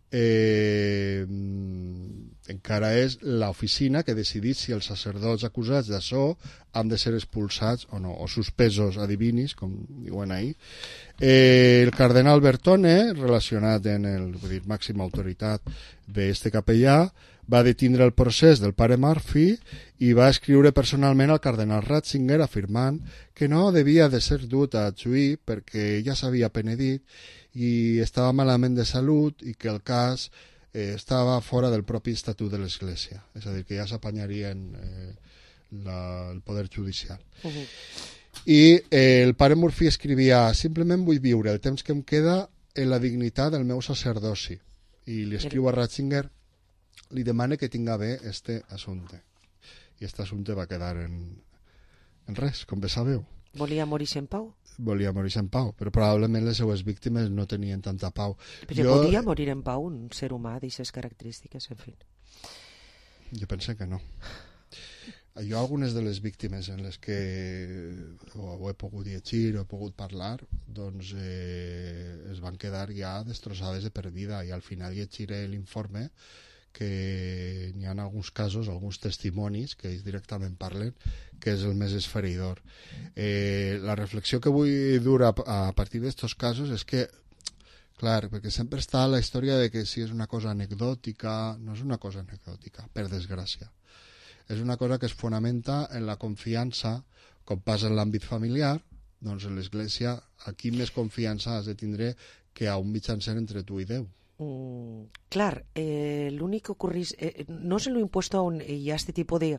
encara és l'oficina que decidís si els sacerdots acusats d'això han de ser expulsats o no, o suspesos ad divinis, com diuen ahir. El cardenal Bertone, relacionat en el màxima autoritat d'este capellà, va detindre el procés del pare Murphy i va escriure personalment al cardenal Ratzinger afirmant que no devia de ser dut a juí perquè ja s'havia penedit i estava malament de salut i que el cas estava fora del propi estatut de l'Església, és a dir, que ja s'apanyarien el poder judicial. I el pare Murphy escrivia: simplement vull viure el temps que em queda en la dignitat del meu sacerdoci, i li escriu a Ratzinger, li demana que tinga bé este assumpte, i este assumpte va quedar en res, com bé sabeu. Volia morir-se en pau? Volia morir-se en pau, però probablement les seues víctimes no tenien tanta pau. Però podia morir en pau un ser humà d'aquestes característiques, en fi? Jo penso que no. Jo algunes de les víctimes en les que ho he pogut llegir o he pogut parlar, doncs es van quedar ja destrossades de per vida, i al final llegiré l'informe que n'hi ha alguns casos, alguns testimonis que ells directament parlen, que és el més esfereïdor. La reflexió que vull dur a partir d'estos casos és que, clar, perquè sempre està la història de que si és una cosa anecdòtica, no és una cosa anecdòtica, per desgràcia. És una cosa que es fonamenta en la confiança, com passa en l'àmbit familiar, doncs en l'Església, aquí més confiança has de tindre que a un mitjancer entre tu i Déu. Clar, l'únic que ocurrís no es lo impuesto on hi ha este tipo de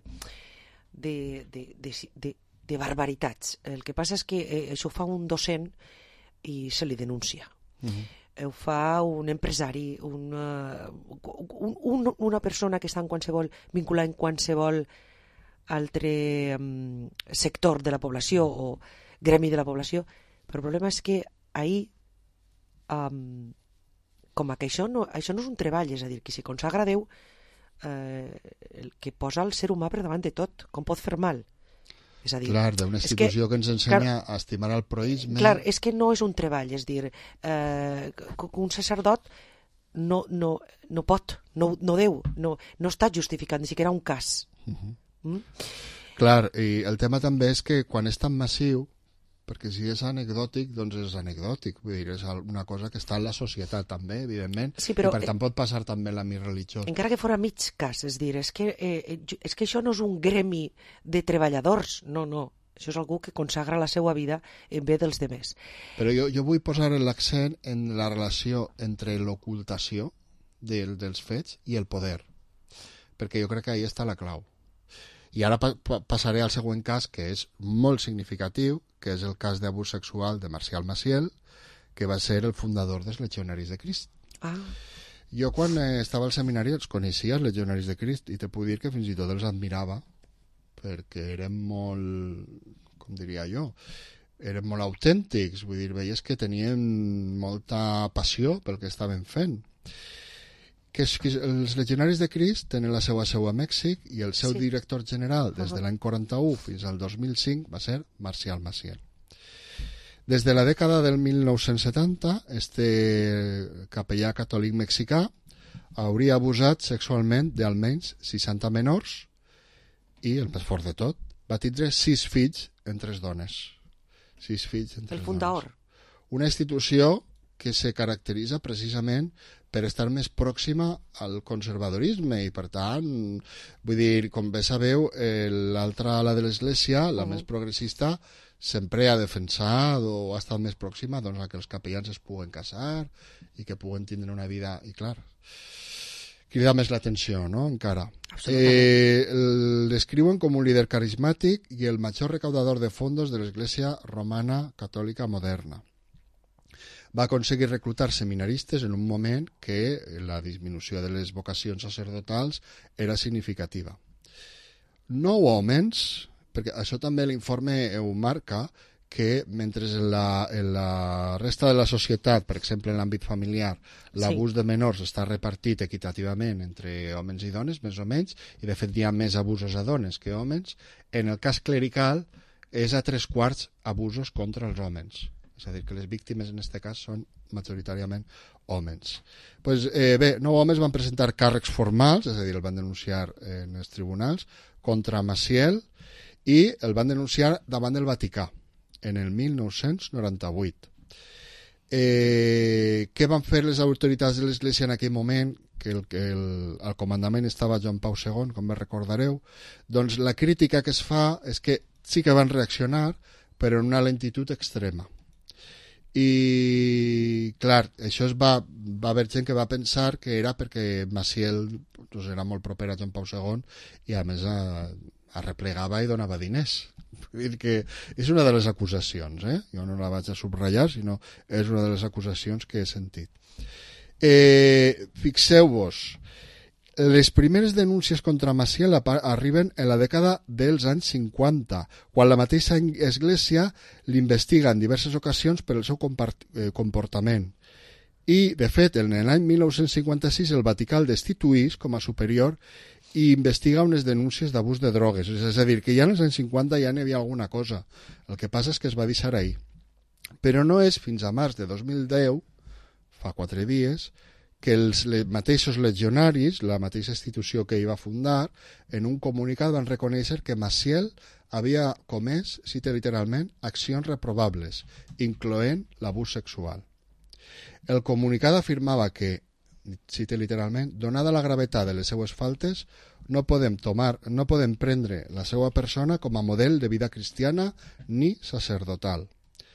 barbaritats. El que passa és que això ho fa un docent i se li denuncia. Ho fa un empresari, una persona que està en qualsevol, vinculada en qualsevol altre sector de la població o gremi de la població. Però el problema és que ahir com que això no és un treball, és a dir, que si consagra a Déu, el que posa el ser humà per davant de tot, com pot fer mal. És a dir, clar, d'una institució que ens ensenya a estimar el proïsme. Clar, és que no és un treball, és dir, un sacerdot no pot, no deu, no està justificant, ni siquiera un cas. Clar, i el tema també és que quan és tan massiu, perquè si és anecdòtic, doncs és anecdòtic, vull dir, és una cosa que està en la societat també, evidentment, sí, però, i per tant pot passar també en l'àmbit religiós. Encara que fora mig cas, és dir, és que això no és un gremi de treballadors, no, això és algú que consagra la seva vida en bé dels demés. Però jo vull posar l'accent en la relació entre l'ocultació dels fets i el poder, perquè jo crec que ahí està la clau. I ara passaré al següent cas, que és molt significatiu, que és el cas d'abús sexual de Marcial Maciel, que va ser el fundador dels Legionaris de Crist. Jo quan estava al seminari els coneixia, els Legionaris de Crist, i te puc dir que fins i tot els admirava, perquè eren molt, com diria jo, eren molt autèntics, vull dir, veies que tenien molta passió pel que estaven fent. Que els Legionaris de Crist tenen la seva seu a Mèxic i el seu director general des de l'any 41 fins al 2005 va ser Marcial Maciel. Des de la dècada del 1970, este capellà catòlic mexicà hauria abusat sexualment d'almenys 60 menors i, el més fort de tot, va tindre 6 fills en 3 dones. 6 fills en 3 dones. El fundador. Una institució que se caracteritza precisament per estar més pròxima al conservadorisme i, per tant, vull dir, com bé sabeu, l'altra ala de l'Església, la més progressista, sempre ha defensat o ha estat més pròxima doncs, a que els capellans es puguen casar i que puguen tindre una vida, i clar, crida més l'atenció, no?, encara. El descriuen com un líder carismàtic i el major recaudador de fondos de l'Església Romana Catòlica moderna. Va aconseguir reclutar seminaristes en un moment que la disminució de les vocacions sacerdotals era significativa. 9 homes, perquè això també l'informe ho marca, que mentre en la resta de la societat, per exemple en l'àmbit familiar, l'abús de menors està repartit equitativament entre homes i dones, més o menys, i de fet hi ha més abusos a dones que homes, en el cas clerical és a 3/4 abusos contra els homes. És a dir, que les víctimes en aquest cas són majoritàriament homes. Bé, 9 homes van presentar càrrecs formals, és a dir, el van denunciar en els tribunals, contra Maciel, i el van denunciar davant del Vaticà en el 1998. Què van fer les autoritats de l'Església en aquell moment, que al comandament estava Joan Pau II, com bé recordareu? Doncs la crítica que es fa és que sí que van reaccionar, però en una lentitud extrema. I, clar, això va haver gent que va pensar que era perquè Maciel era molt proper a Joan Pau II i, a més, arreplegava i donava diners. Vull dir que és una de les acusacions, jo no la vaig a subratllar, sinó és una de les acusacions que he sentit. Fixeu-vos, les primeres denúncies contra Maciel arriben en la dècada dels anys 50, quan la mateixa Església l'investiga en diverses ocasions per el seu comportament. I, de fet, en l'any 1956 el Vaticà el destituís com a superior i investiga unes denúncies d'abús de drogues. És a dir, que ja en els anys 50 ja n'hi havia alguna cosa. El que passa és que es va deixar ahir. Però no és fins a març de 2010, fa 4 dies, que els mateixos legionaris, la mateixa institució que hi va fundar, en un comunicat van reconèixer que Maciel havia comès, cita literalment, accions reprovables, incloent l'abús sexual. El comunicat afirmava que, cita literalment, donada la gravetat de les seues faltes, no podem prendre la seva persona com a model de vida cristiana ni sacerdotal.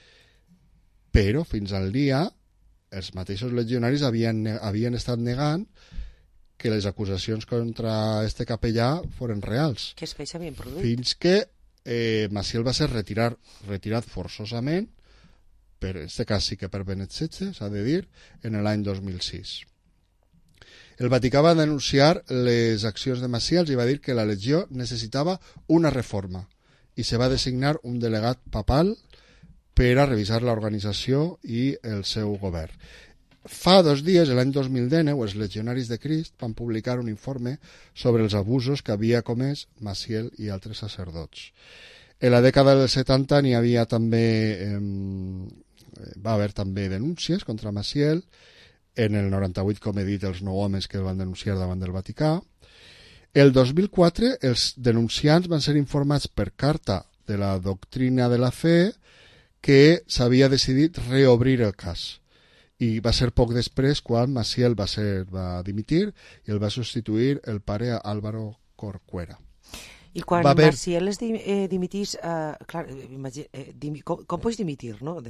Però, fins al dia, els mateixos legionaris havien estat negant que les acusacions contra este capellà foren reals. Que es havien produït. Fins que Maciel va ser retirat forçosament, per en aquest cas sí que per Benet XVI, s'ha de dir, en l'any 2006. El Vaticà va denunciar les accions de Maciel i va dir que la legió necessitava una reforma i se va designar un delegat papal per a revisar l'organització i el seu govern. Fa 2 dies, l'any 2019, els Legionaris de Crist van publicar un informe sobre els abusos que havia comès Maciel i altres sacerdots. En la dècada dels 70 n'hi havia també, va haver també denúncies contra Maciel. En el 98, com he dit, els 9 homes que el van denunciar davant del Vaticà. El 2004, els denunciants van ser informats per carta de la doctrina de la fe que s'havia decidit reobrir el cas. I va ser poc després quan Maciel va dimitir i el va substituir el pare Álvaro Corcuera. I quan Maciel es dimitís, clar, com pots dimitir, no?,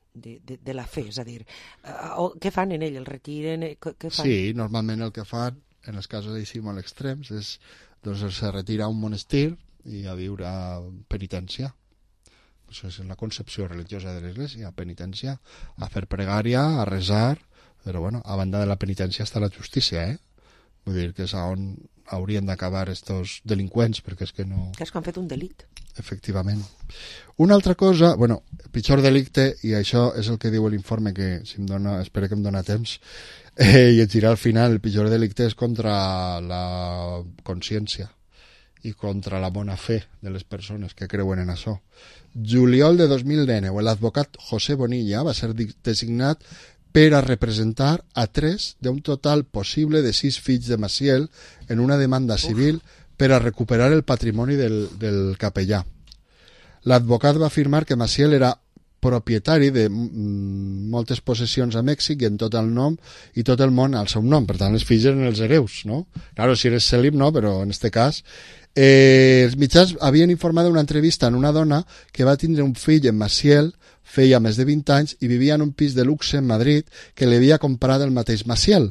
de la fe, és a dir, què fan en ell? El retiren? Què fan? Sí, normalment el que fan en els casos així molt extrems, doncs se retira a un monestir i a viure a penitència. Això és la concepció religiosa de l'Església, penitència, a fer pregària, a resar, però bueno, a banda de la penitència està la justícia, Vull dir que és on haurien d'acabar estos delinqüents, perquè és que no... Que és que han fet un delit. Efectivament. Una altra cosa, bueno, pitjor delicte, i això és el que diu l'informe, que si em dona, espero que em dona temps, llegirà al final, el pitjor delicte és contra la consciència i contra la bona fe de les persones que creuen en això. Juliol de 2019, l'advocat José Bonilla va ser designat per a representar a 3 d'un total possible de 6 fills de Maciel en una demanda civil per a recuperar el patrimoni del capellà. L'advocat va afirmar que Maciel era propietari de moltes possessions a Mèxic i en tot el nom i tot el món al seu nom, per tant els fills eren els hereus, no? Claro, si eres cèlib no, però en este cas els mitjans havien informat d'una entrevista en una dona que va tindre un fill en Maciel, feia més de 20 anys i vivia en un pis de luxe en Madrid que li havia comprat el mateix Maciel.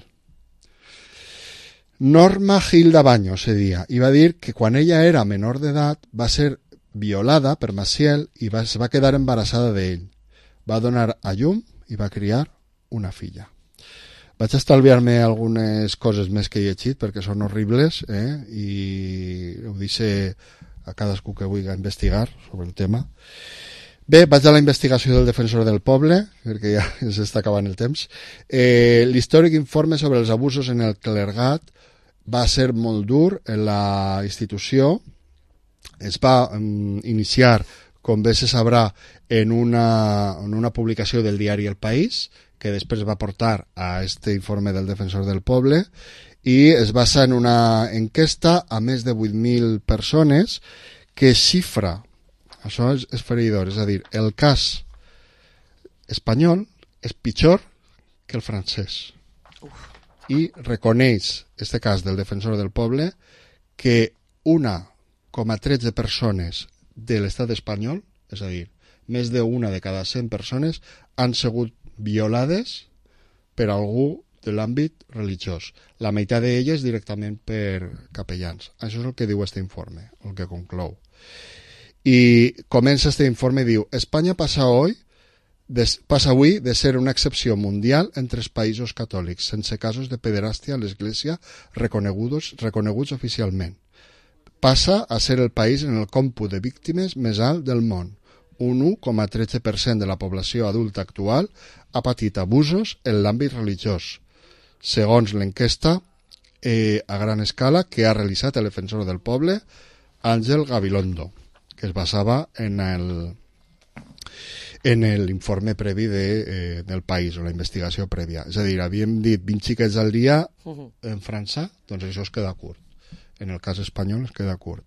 Norma Gilda Baños se dia, i va dir que quan ella era menor d'edat va ser violada per Maciel i se va quedar embarassada d'ell. Va donar a llum i va criar una filla. Vaig estalviar-me algunes coses més que he llegit perquè són horribles, i ho deixo a cadascú que vulgui investigar sobre el tema. Bé, vaig a la investigació del defensor del poble, perquè ja s'està acabant el temps. L'històric informe sobre els abusos en el clergat va ser molt dur en la institució. Es va iniciar, com bé se sabrà, en una publicació del diari El País, que després va portar a este informe del defensor del poble, i es basa en una enquesta a més de 8.000 persones que xifra, això és esfereïdor, és a dir, el cas espanyol és pitjor que el francès. I reconeix, este cas del defensor del poble, que 1,13 persones de l'estat espanyol, és a dir, més d'una de cada 100 persones, han sigut violades per algú de l'àmbit religiós. La meitat d'elles directament per capellans. Això és el que diu este informe, el que conclou. I comença este informe i diu: Espanya passa avui de ser una excepció mundial entre els països catòlics, sense casos de pederàstia a l'Església reconeguts oficialment. Passa a ser el país en el còmput de víctimes més alt del món. Un 1,13% de la població adulta actual ha patit abusos en l'àmbit religiós, segons l'enquesta a gran escala que ha realitzat el defensor del poble, Àngel Gabilondo, que es basava en l'informe previ del país, o la investigació prèvia. És a dir, havíem dit 20 xiquets al dia en França, doncs això es queda curt. En el cas espanyol es queda curt.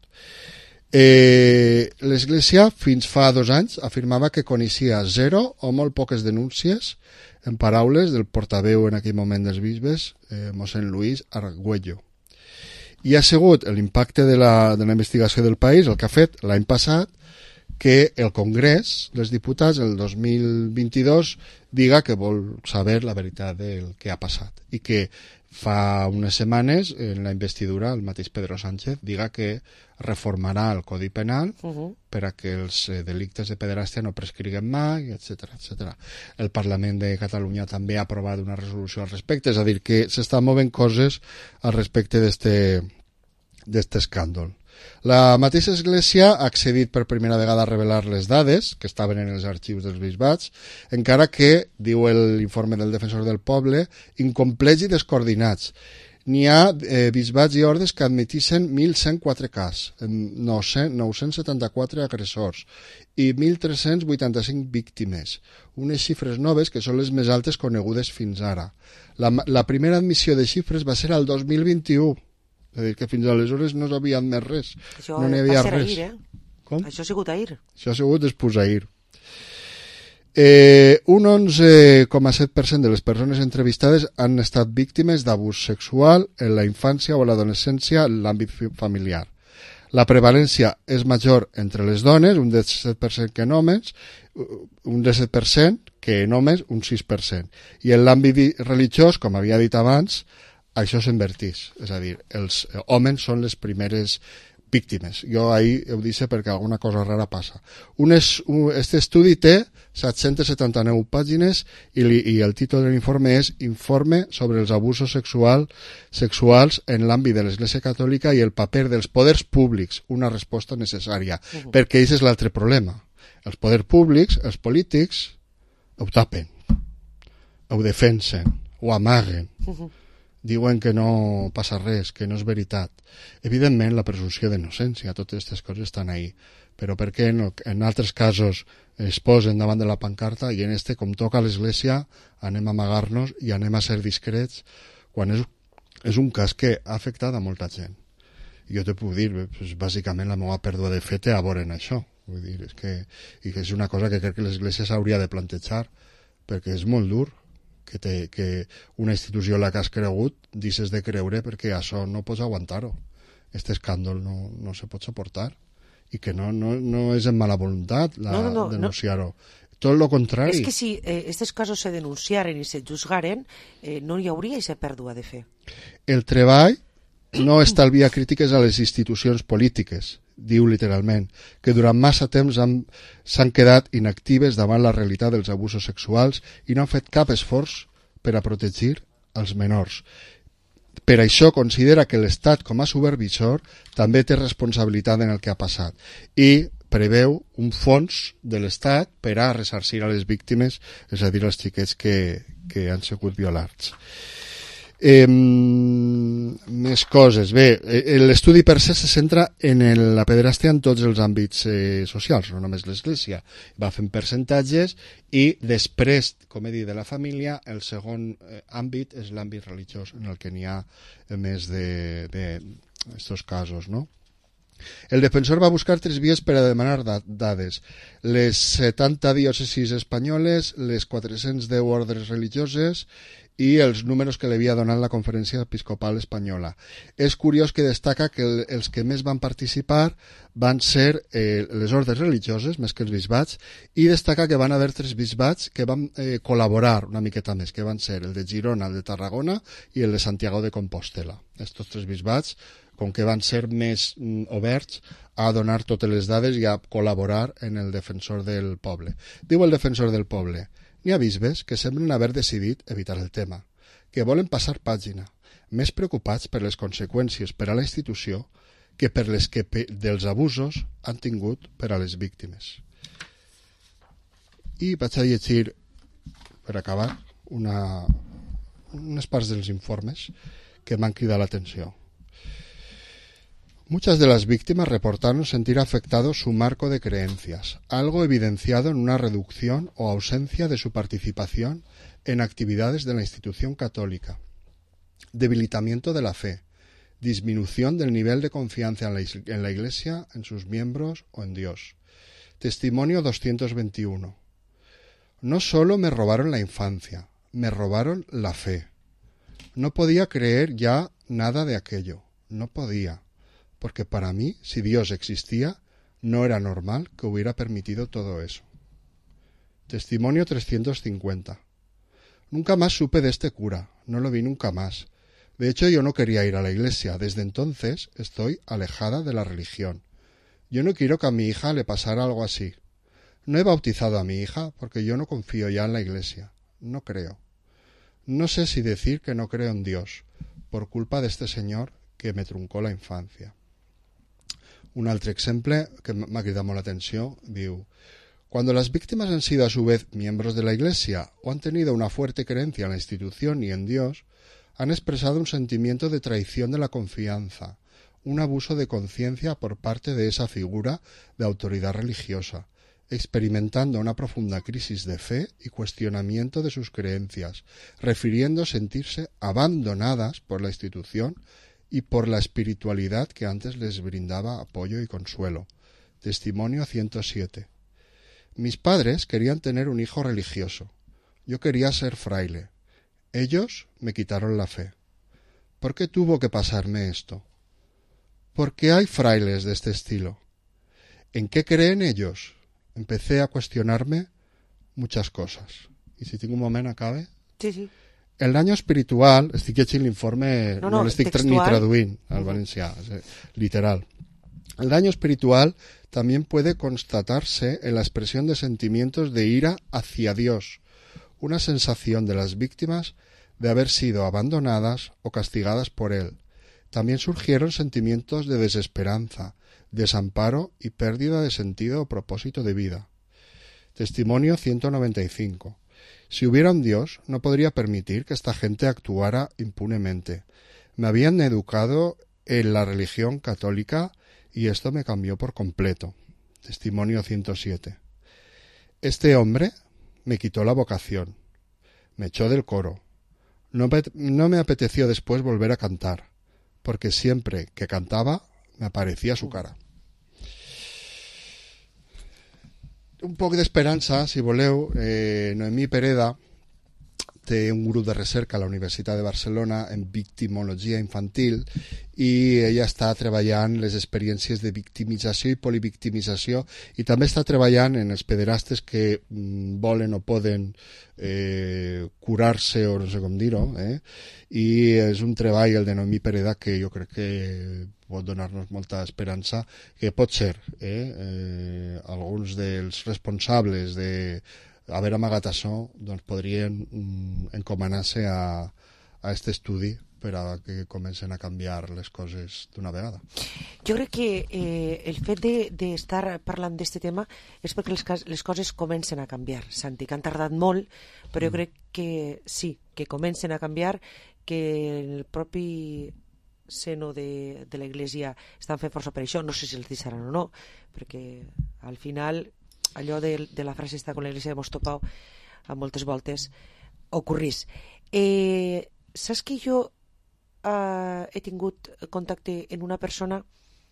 L'Església fins fa 2 anys afirmava que coneixia 0 o molt poques denúncies, en paraules del portaveu en aquell moment dels bisbes, mossèn Luis Argüello. I ha sigut l'impacte de la investigació del país el que ha fet l'any passat que el Congrés dels Diputats el 2022 diga que vol saber la veritat del que ha passat i que fa unes setmanes en la investidura el mateix Pedro Sánchez diga que reformarà el Codi Penal per a que els delictes de pederàstia no prescriguen mai, etc. El Parlament de Catalunya també ha aprovat una resolució al respecte, és a dir, que s'estan movent coses al respecte d'este escàndol. La mateixa Església ha accedit per primera vegada a revelar les dades que estaven en els arxius dels bisbats, encara que, diu l'informe del defensor del poble, incomplets i descoordinats. N'hi ha bisbats i ordes que admetixen 1.104 cas, 974 agressors i 1.385 víctimes, unes xifres noves que són les més altes conegudes fins ara. La primera admissió de xifres va ser al 2021, és a dir, que fins aleshores no s'havia admès res. Això no n'hi havia va ser res. ahir, Com? Això ha sigut ahir. Això ha sigut després ahir. Un 11,7% de les persones entrevistades han estat víctimes d'abús sexual en la infància o l'adolescència en l'àmbit familiar. La prevalència és major entre les dones, un 17% que en homes, un 17% que en homes, un 6%. I en l'àmbit religiós, com havia dit abans, això s'invertís. És a dir, els homes són les primeres víctimes. Jo ahir ho dic perquè alguna cosa rara passa. Este estudi té 779 pàgines i el títol de l'informe és Informe sobre els abusos sexuals en l'àmbit de l'Església Catòlica i el paper dels poders públics, una resposta necessària, perquè aquest és l'altre problema. Els poders públics, els polítics, ho tapen, ho defensen, ho amaguen, diuen que no passa res, que no és veritat. Evidentment, la presumpció d'innocència, totes aquestes coses estan ahí, però perquè en altres casos es posen davant de la pancarta i en com toca a l'Església, anem a amagar-nos i anem a ser discrets, quan és un cas que ha afectat a molta gent. I jo te puc dir, pues, bàsicament la meva pèrdua de fe té a veure en això. Vull dir, és una cosa que crec que l'Església s'hauria de plantejar, perquè és molt dur que una institució en la que has cregut deixes de creure, perquè això no pots aguantar-ho. Aquest escàndol no se pot suportar, i que no és en mala voluntat denunciar-ho. Tot el contrari. És que si aquests casos se denunciaren i se juzgaren, no hi hauria aquesta pèrdua de fe. El treball no estalvia crítiques a les institucions polítiques, diu literalment, que durant massa temps s'han quedat inactives davant la realitat dels abusos sexuals i no han fet cap esforç per a protegir els menors. Per això considera que l'Estat, com a supervisor, també té responsabilitat en el que ha passat i preveu un fons de l'Estat per a ressarcir a les víctimes, és a dir, als xiquets que han sigut violats. Més coses. Bé, l'estudi per se centra en la pederàstia en tots els àmbits socials, no només l'Església. Va fent percentatges i després, com he dit, de la família, el segon àmbit és l'àmbit religiós, en el que n'hi ha més d'estos casos, no? El defensor va buscar 3 vies per a demanar dades: les 70 diòcesis espanyoles, les 410 ordres religioses i els números que li havia donat la Conferència Episcopal Espanyola. És curiós que destaca que els que més van participar van ser les ordres religioses, més que els bisbats, i destaca que van haver 3 bisbats que van col·laborar una miqueta més, que van ser el de Girona, el de Tarragona i el de Santiago de Compostela. Estos 3 bisbats, com que van ser més oberts a donar totes les dades i a col·laborar en el defensor del poble. Diu el defensor del poble: n'hi ha bisbes que semblen haver decidit evitar el tema, que volen passar pàgina, més preocupats per les conseqüències per a la institució que per les que dels abusos han tingut per a les víctimes. I vaig a llegir, per acabar, unes parts dels informes que m'han cridat l'atenció. Muchas de las víctimas reportaron sentir afectado su marco de creencias, algo evidenciado en una reducción o ausencia de su participación en actividades de la institución católica, debilitamiento de la fe, disminución del nivel de confianza en la Iglesia, en sus miembros o en Dios. Testimonio 221. No solo me robaron la infancia, me robaron la fe. No podía creer ya nada de aquello, no podía. Porque para mí, si Dios existía, no era normal que hubiera permitido todo eso. Testimonio 350. Nunca más supe de este cura, no lo vi nunca más. De hecho, yo no quería ir a la iglesia. Desde entonces estoy alejada de la religión. Yo no quiero que a mi hija le pasara algo así. No he bautizado a mi hija porque yo no confío ya en la iglesia. No creo. No sé si decir que no creo en Dios, por culpa de este señor que me truncó la infancia. Un altre exemple que m'ha cridat molt l'atención, diu: cuando las víctimas han sido a su vez miembros de la Iglesia o han tenido una fuerte creencia en la institución y en Dios, han expresado un sentimiento de traición de la confianza, un abuso de conciencia por parte de esa figura de autoridad religiosa, experimentando una profunda crisis de fe y cuestionamiento de sus creencias, refiriendo sentirse abandonadas por la institución y por la espiritualidad que antes les brindaba apoyo y consuelo. Testimonio 107. Mis padres querían tener un hijo religioso. Yo quería ser fraile. Ellos me quitaron la fe. ¿Por qué tuvo que pasarme esto? ¿Por qué hay frailes de este estilo? ¿En qué creen ellos? Empecé a cuestionarme muchas cosas. Y si tengo un momento, acabe. Sí, sí. El daño espiritual, estic llegint l'informe, no l'estic ni traduint al valencià, literal. El daño espiritual también puede constatarse en la expresión de sentimientos de ira hacia Dios, una sensación de las víctimas de haber sido abandonadas o castigadas por Él. También surgieron sentimientos de desesperanza, desamparo y pérdida de sentido o propósito de vida. Testimonio 195. Si hubiera un Dios, no podría permitir que esta gente actuara impunemente. Me habían educado en la religión católica y esto me cambió por completo. Testimonio 107. Este hombre me quitó la vocación, me echó del coro. No me apeteció después volver a cantar, porque siempre que cantaba me aparecía su cara. Un poc d'esperança, si voleu. Noemí Pereda té un grup de recerca a la Universitat de Barcelona en victimologia infantil i ella està treballant les experiències de victimització i polivictimització i també està treballant en els pederastes que volen o poden curar-se o no sé com dir-ho, i és un treball, el de Noemí Pereda, que jo crec que pot donar-nos molta esperança, que pot ser alguns dels responsables d'haver amagat això, doncs podrien encomanar-se a aquest estudi per a que comencen a canviar les coses d'una vegada. Jo crec que el fet d'estar parlant d'aquest tema és perquè les coses comencen a canviar, Santi, que han tardat molt, però jo crec que sí, que comencen a canviar, que el propi seno de l'Església estan fent força per això, no sé si els deixaran o no, perquè al final allò de la frase està con l'Església hemos topado a moltes voltes ocorrís. Saps que jo he tingut contacte amb una persona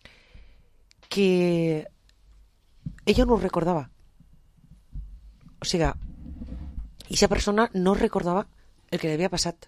que ella no ho recordava, o sigui, aquesta persona no recordava el que li havia passat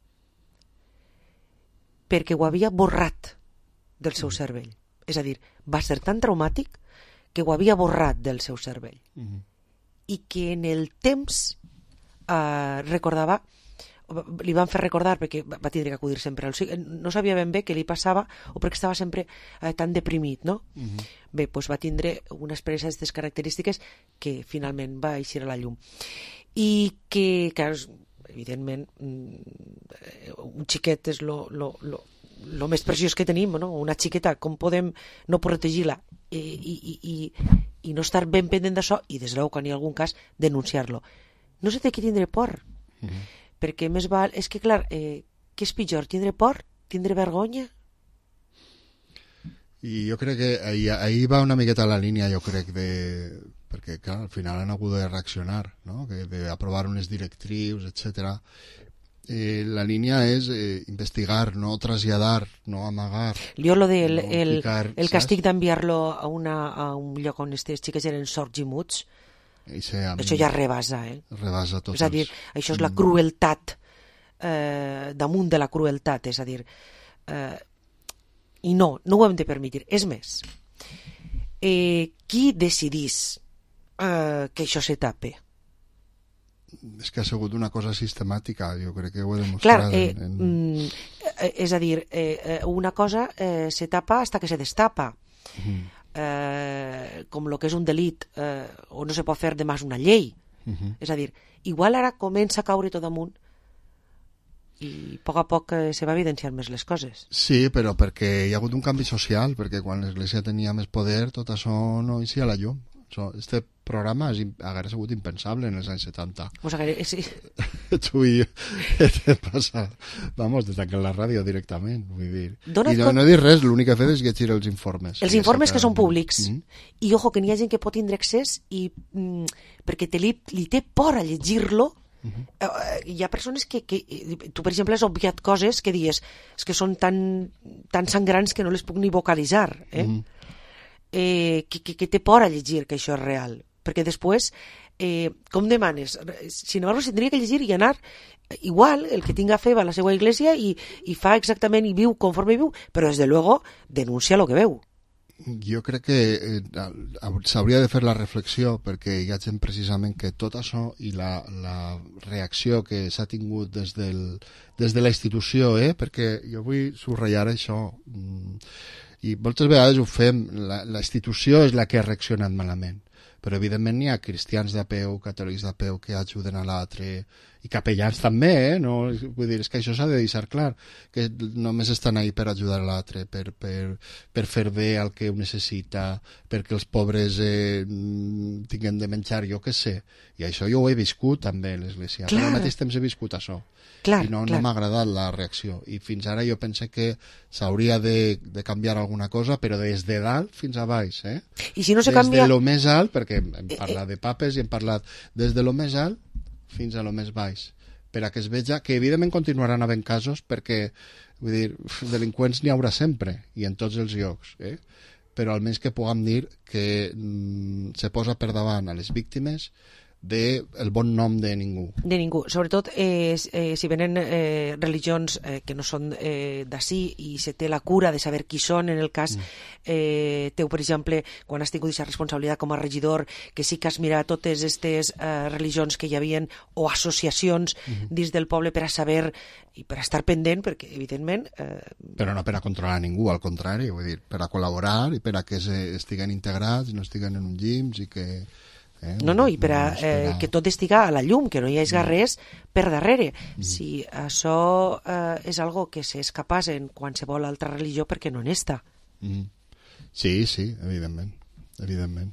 perquè ho havia borrat del seu cervell, és a dir, va ser tan traumàtic que ho havia borrat del seu cervell i que en el temps recordava, li van fer recordar perquè va tindre que acudir sempre, no sabia ben bé què li passava o perquè estava sempre tan deprimit, no? Bé, doncs va tindre una experiència d'aquestes característiques que finalment va eixir a la llum i que, clar, evidentment un xiquet és lo més preciós que tenim, no? Una xiqueta, com podem no protegir-la i no estar ben pendent d'això i des luego quan hi ha algun cas denunciar-lo. No sé de què tindre por, perquè més val, és que clar, què és pitjor, tindre por, tindre vergonya? I jo crec que ahir va una miqueta la línia, jo crec, perquè clar, al final han hagut de reaccionar, no? D'aprovar unes directrius, etcètera. La línia és investigar, no traslladar, no amagar. Jo lo del el càstig d'enviar-lo a un lloc on aquestes xiques eren sords i muts, això ja rebasa, rebasa tot. És a dir, això és la crueltat damunt de la crueltat, és a dir, i no ho hem de permetre. És més, qui decidís que això se tape? És que ha sigut una cosa sistemàtica, jo crec que ho he demostrat. Clar, és a dir, una cosa se tapa hasta que se destapa, com el que és un delit, o no se pot fer de més una llei. És a dir, igual ara comença a caure tot damunt i a poc se va evidenciar més les coses. Sí, però perquè hi ha hagut un canvi social, perquè quan l'Església tenia més poder tot això no eixia a la llum. Este programa hauria sigut impensable en els anys 70. Sí. Tu i jo, què passa? Vamos, de tancar la ràdio directament, vull dir. I no he dit res, l'únic que he fet és llegir els informes. Els informes que són públics. I ojo, que n'hi ha gent que pot tindre accés i perquè li té por a llegir-lo. Hi ha persones que tu, per exemple, has obviat coses que dius que són tan sangrants que no les puc ni vocalitzar, que té por a llegir que això és real, perquè després com demanes? Sin embargo, se tindria que llegir i anar igual, el que tinga fe va a la seva església i fa exactament i viu conforme viu, però des de luego denuncia lo que veu. Jo crec que s'hauria de fer la reflexió, perquè hi ha gent precisament que tot això i la reacció que s'ha tingut des de la institució, perquè jo vull subratllar això, i moltes vegades ho fem, la institució és la que ha reaccionat malament, però evidentment hi ha cristians de peu, catòlics de peu que ajuden a l'altre, i capellans també, no? Vull dir, és que això s'ha de deixar clar, que només estan ahí per ajudar a l'altre, per fer bé el que ho necessita, perquè els pobres tinguin de menjar, jo què sé, i això jo ho he viscut també a l'Església, però al mateix temps he viscut això, i no m'ha agradat la reacció, i fins ara jo penso que s'hauria de canviar alguna cosa, però des de dalt fins a baix, I si no se canvia... Des de lo més alt, perquè hem parlat de papes i hem parlat des de lo més alt fins a lo més baix, per a que es veja que evidentment continuaran havent casos, perquè vull dir, delinqüents n'hi haurà sempre i en tots els llocs, però almenys que puguem dir que se posa per davant a les víctimes del bon nom de ningú. De ningú. Sobretot si venen religions que no són d'ací i se té la cura de saber qui són, en el cas teu, per exemple, quan has tingut aquesta responsabilitat com a regidor, que sí que has mirat totes aquestes religions que hi havien o associacions dins del poble per a saber i per a estar pendent, perquè evidentment... Però no per a controlar ningú, al contrari, vull dir, per a col·laborar i per a que estiguen integrats, no estiguen en un llims i que... No, i per a que tot estiga a la llum, que no hi hagi res per darrere. Si això és algo que s'escapàs en qualsevol altra religió, perquè no n'està. Sí, evidentment.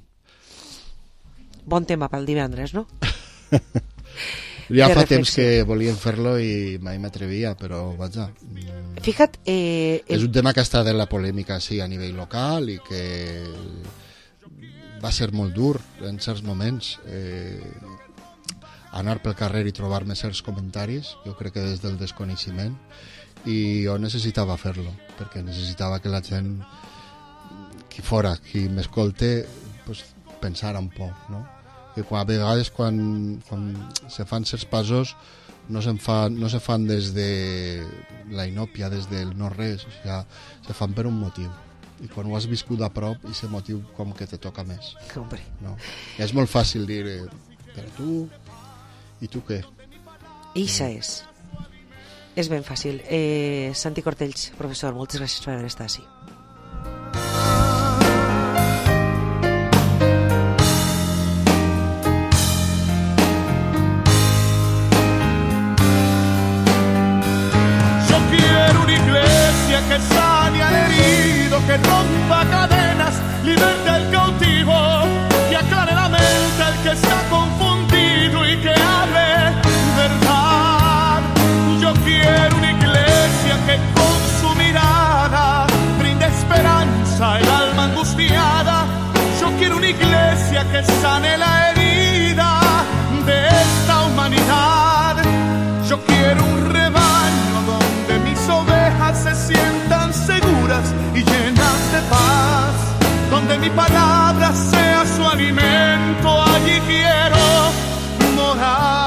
Bon tema pel divendres, no? Ja fa temps que volíem fer-lo i mai m'atrevia, però vaja. Fija't... És un tema que està de la polèmica, sí, a nivell local i que... va ser molt dur en certs moments anar pel carrer i trobar-me certs comentaris, jo crec que des del desconeixement, i jo necessitava fer-lo, perquè necessitava que la gent, qui m'escolte, pues, pensara un poc, no? Que a vegades quan se fan certs passos no se fan des de la inòpia, des del no res, o sigui, se fan per un motiu. I quan ho has viscut a prop, aquest motiu com que te toca més. No? És molt fàcil dir, però tu, i tu què? Ixa és. És ben fàcil. Santi Cortells, professor, moltes gràcies per haver estat així. Yo quiero una iglesia que sane al herido, que rompa cadenas, liberte al cautivo, que aclare la mente al que está confundido y que hable verdad. Yo quiero una iglesia que con su mirada brinde esperanza al alma angustiada. Yo quiero una iglesia que sane la herida de esta humanidad. Yo quiero un rebaño donde mis ovejas se sientan seguras y llenas de paz, donde mi palabra sea su alimento, allí quiero morar.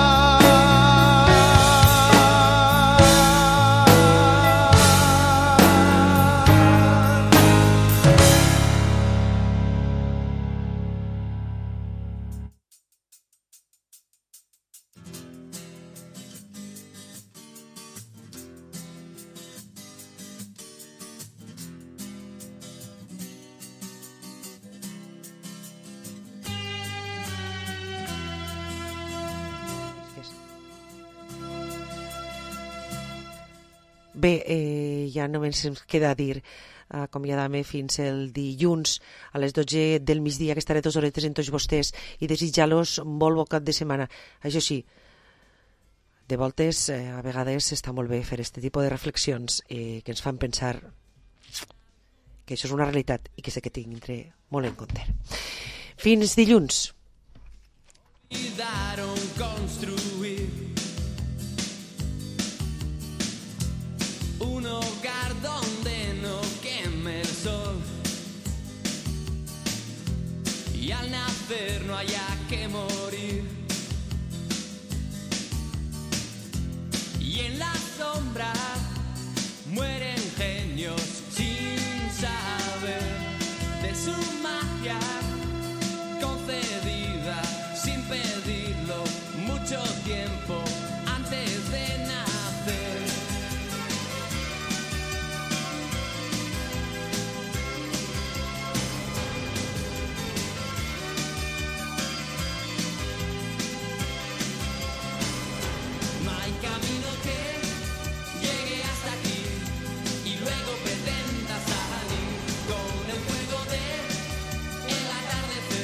Bé, ja només ens queda dir acomiadar-me fins el dilluns a les 12 del migdia, que estaré 2 horetes amb tots vostès, i desitjar-los un molt bon cap de setmana. Això sí, de voltes, a vegades està molt bé fer aquest tipus de reflexions que ens fan pensar que això és una realitat i que sé que tindré molt en compte. Fins dilluns. Un hogar donde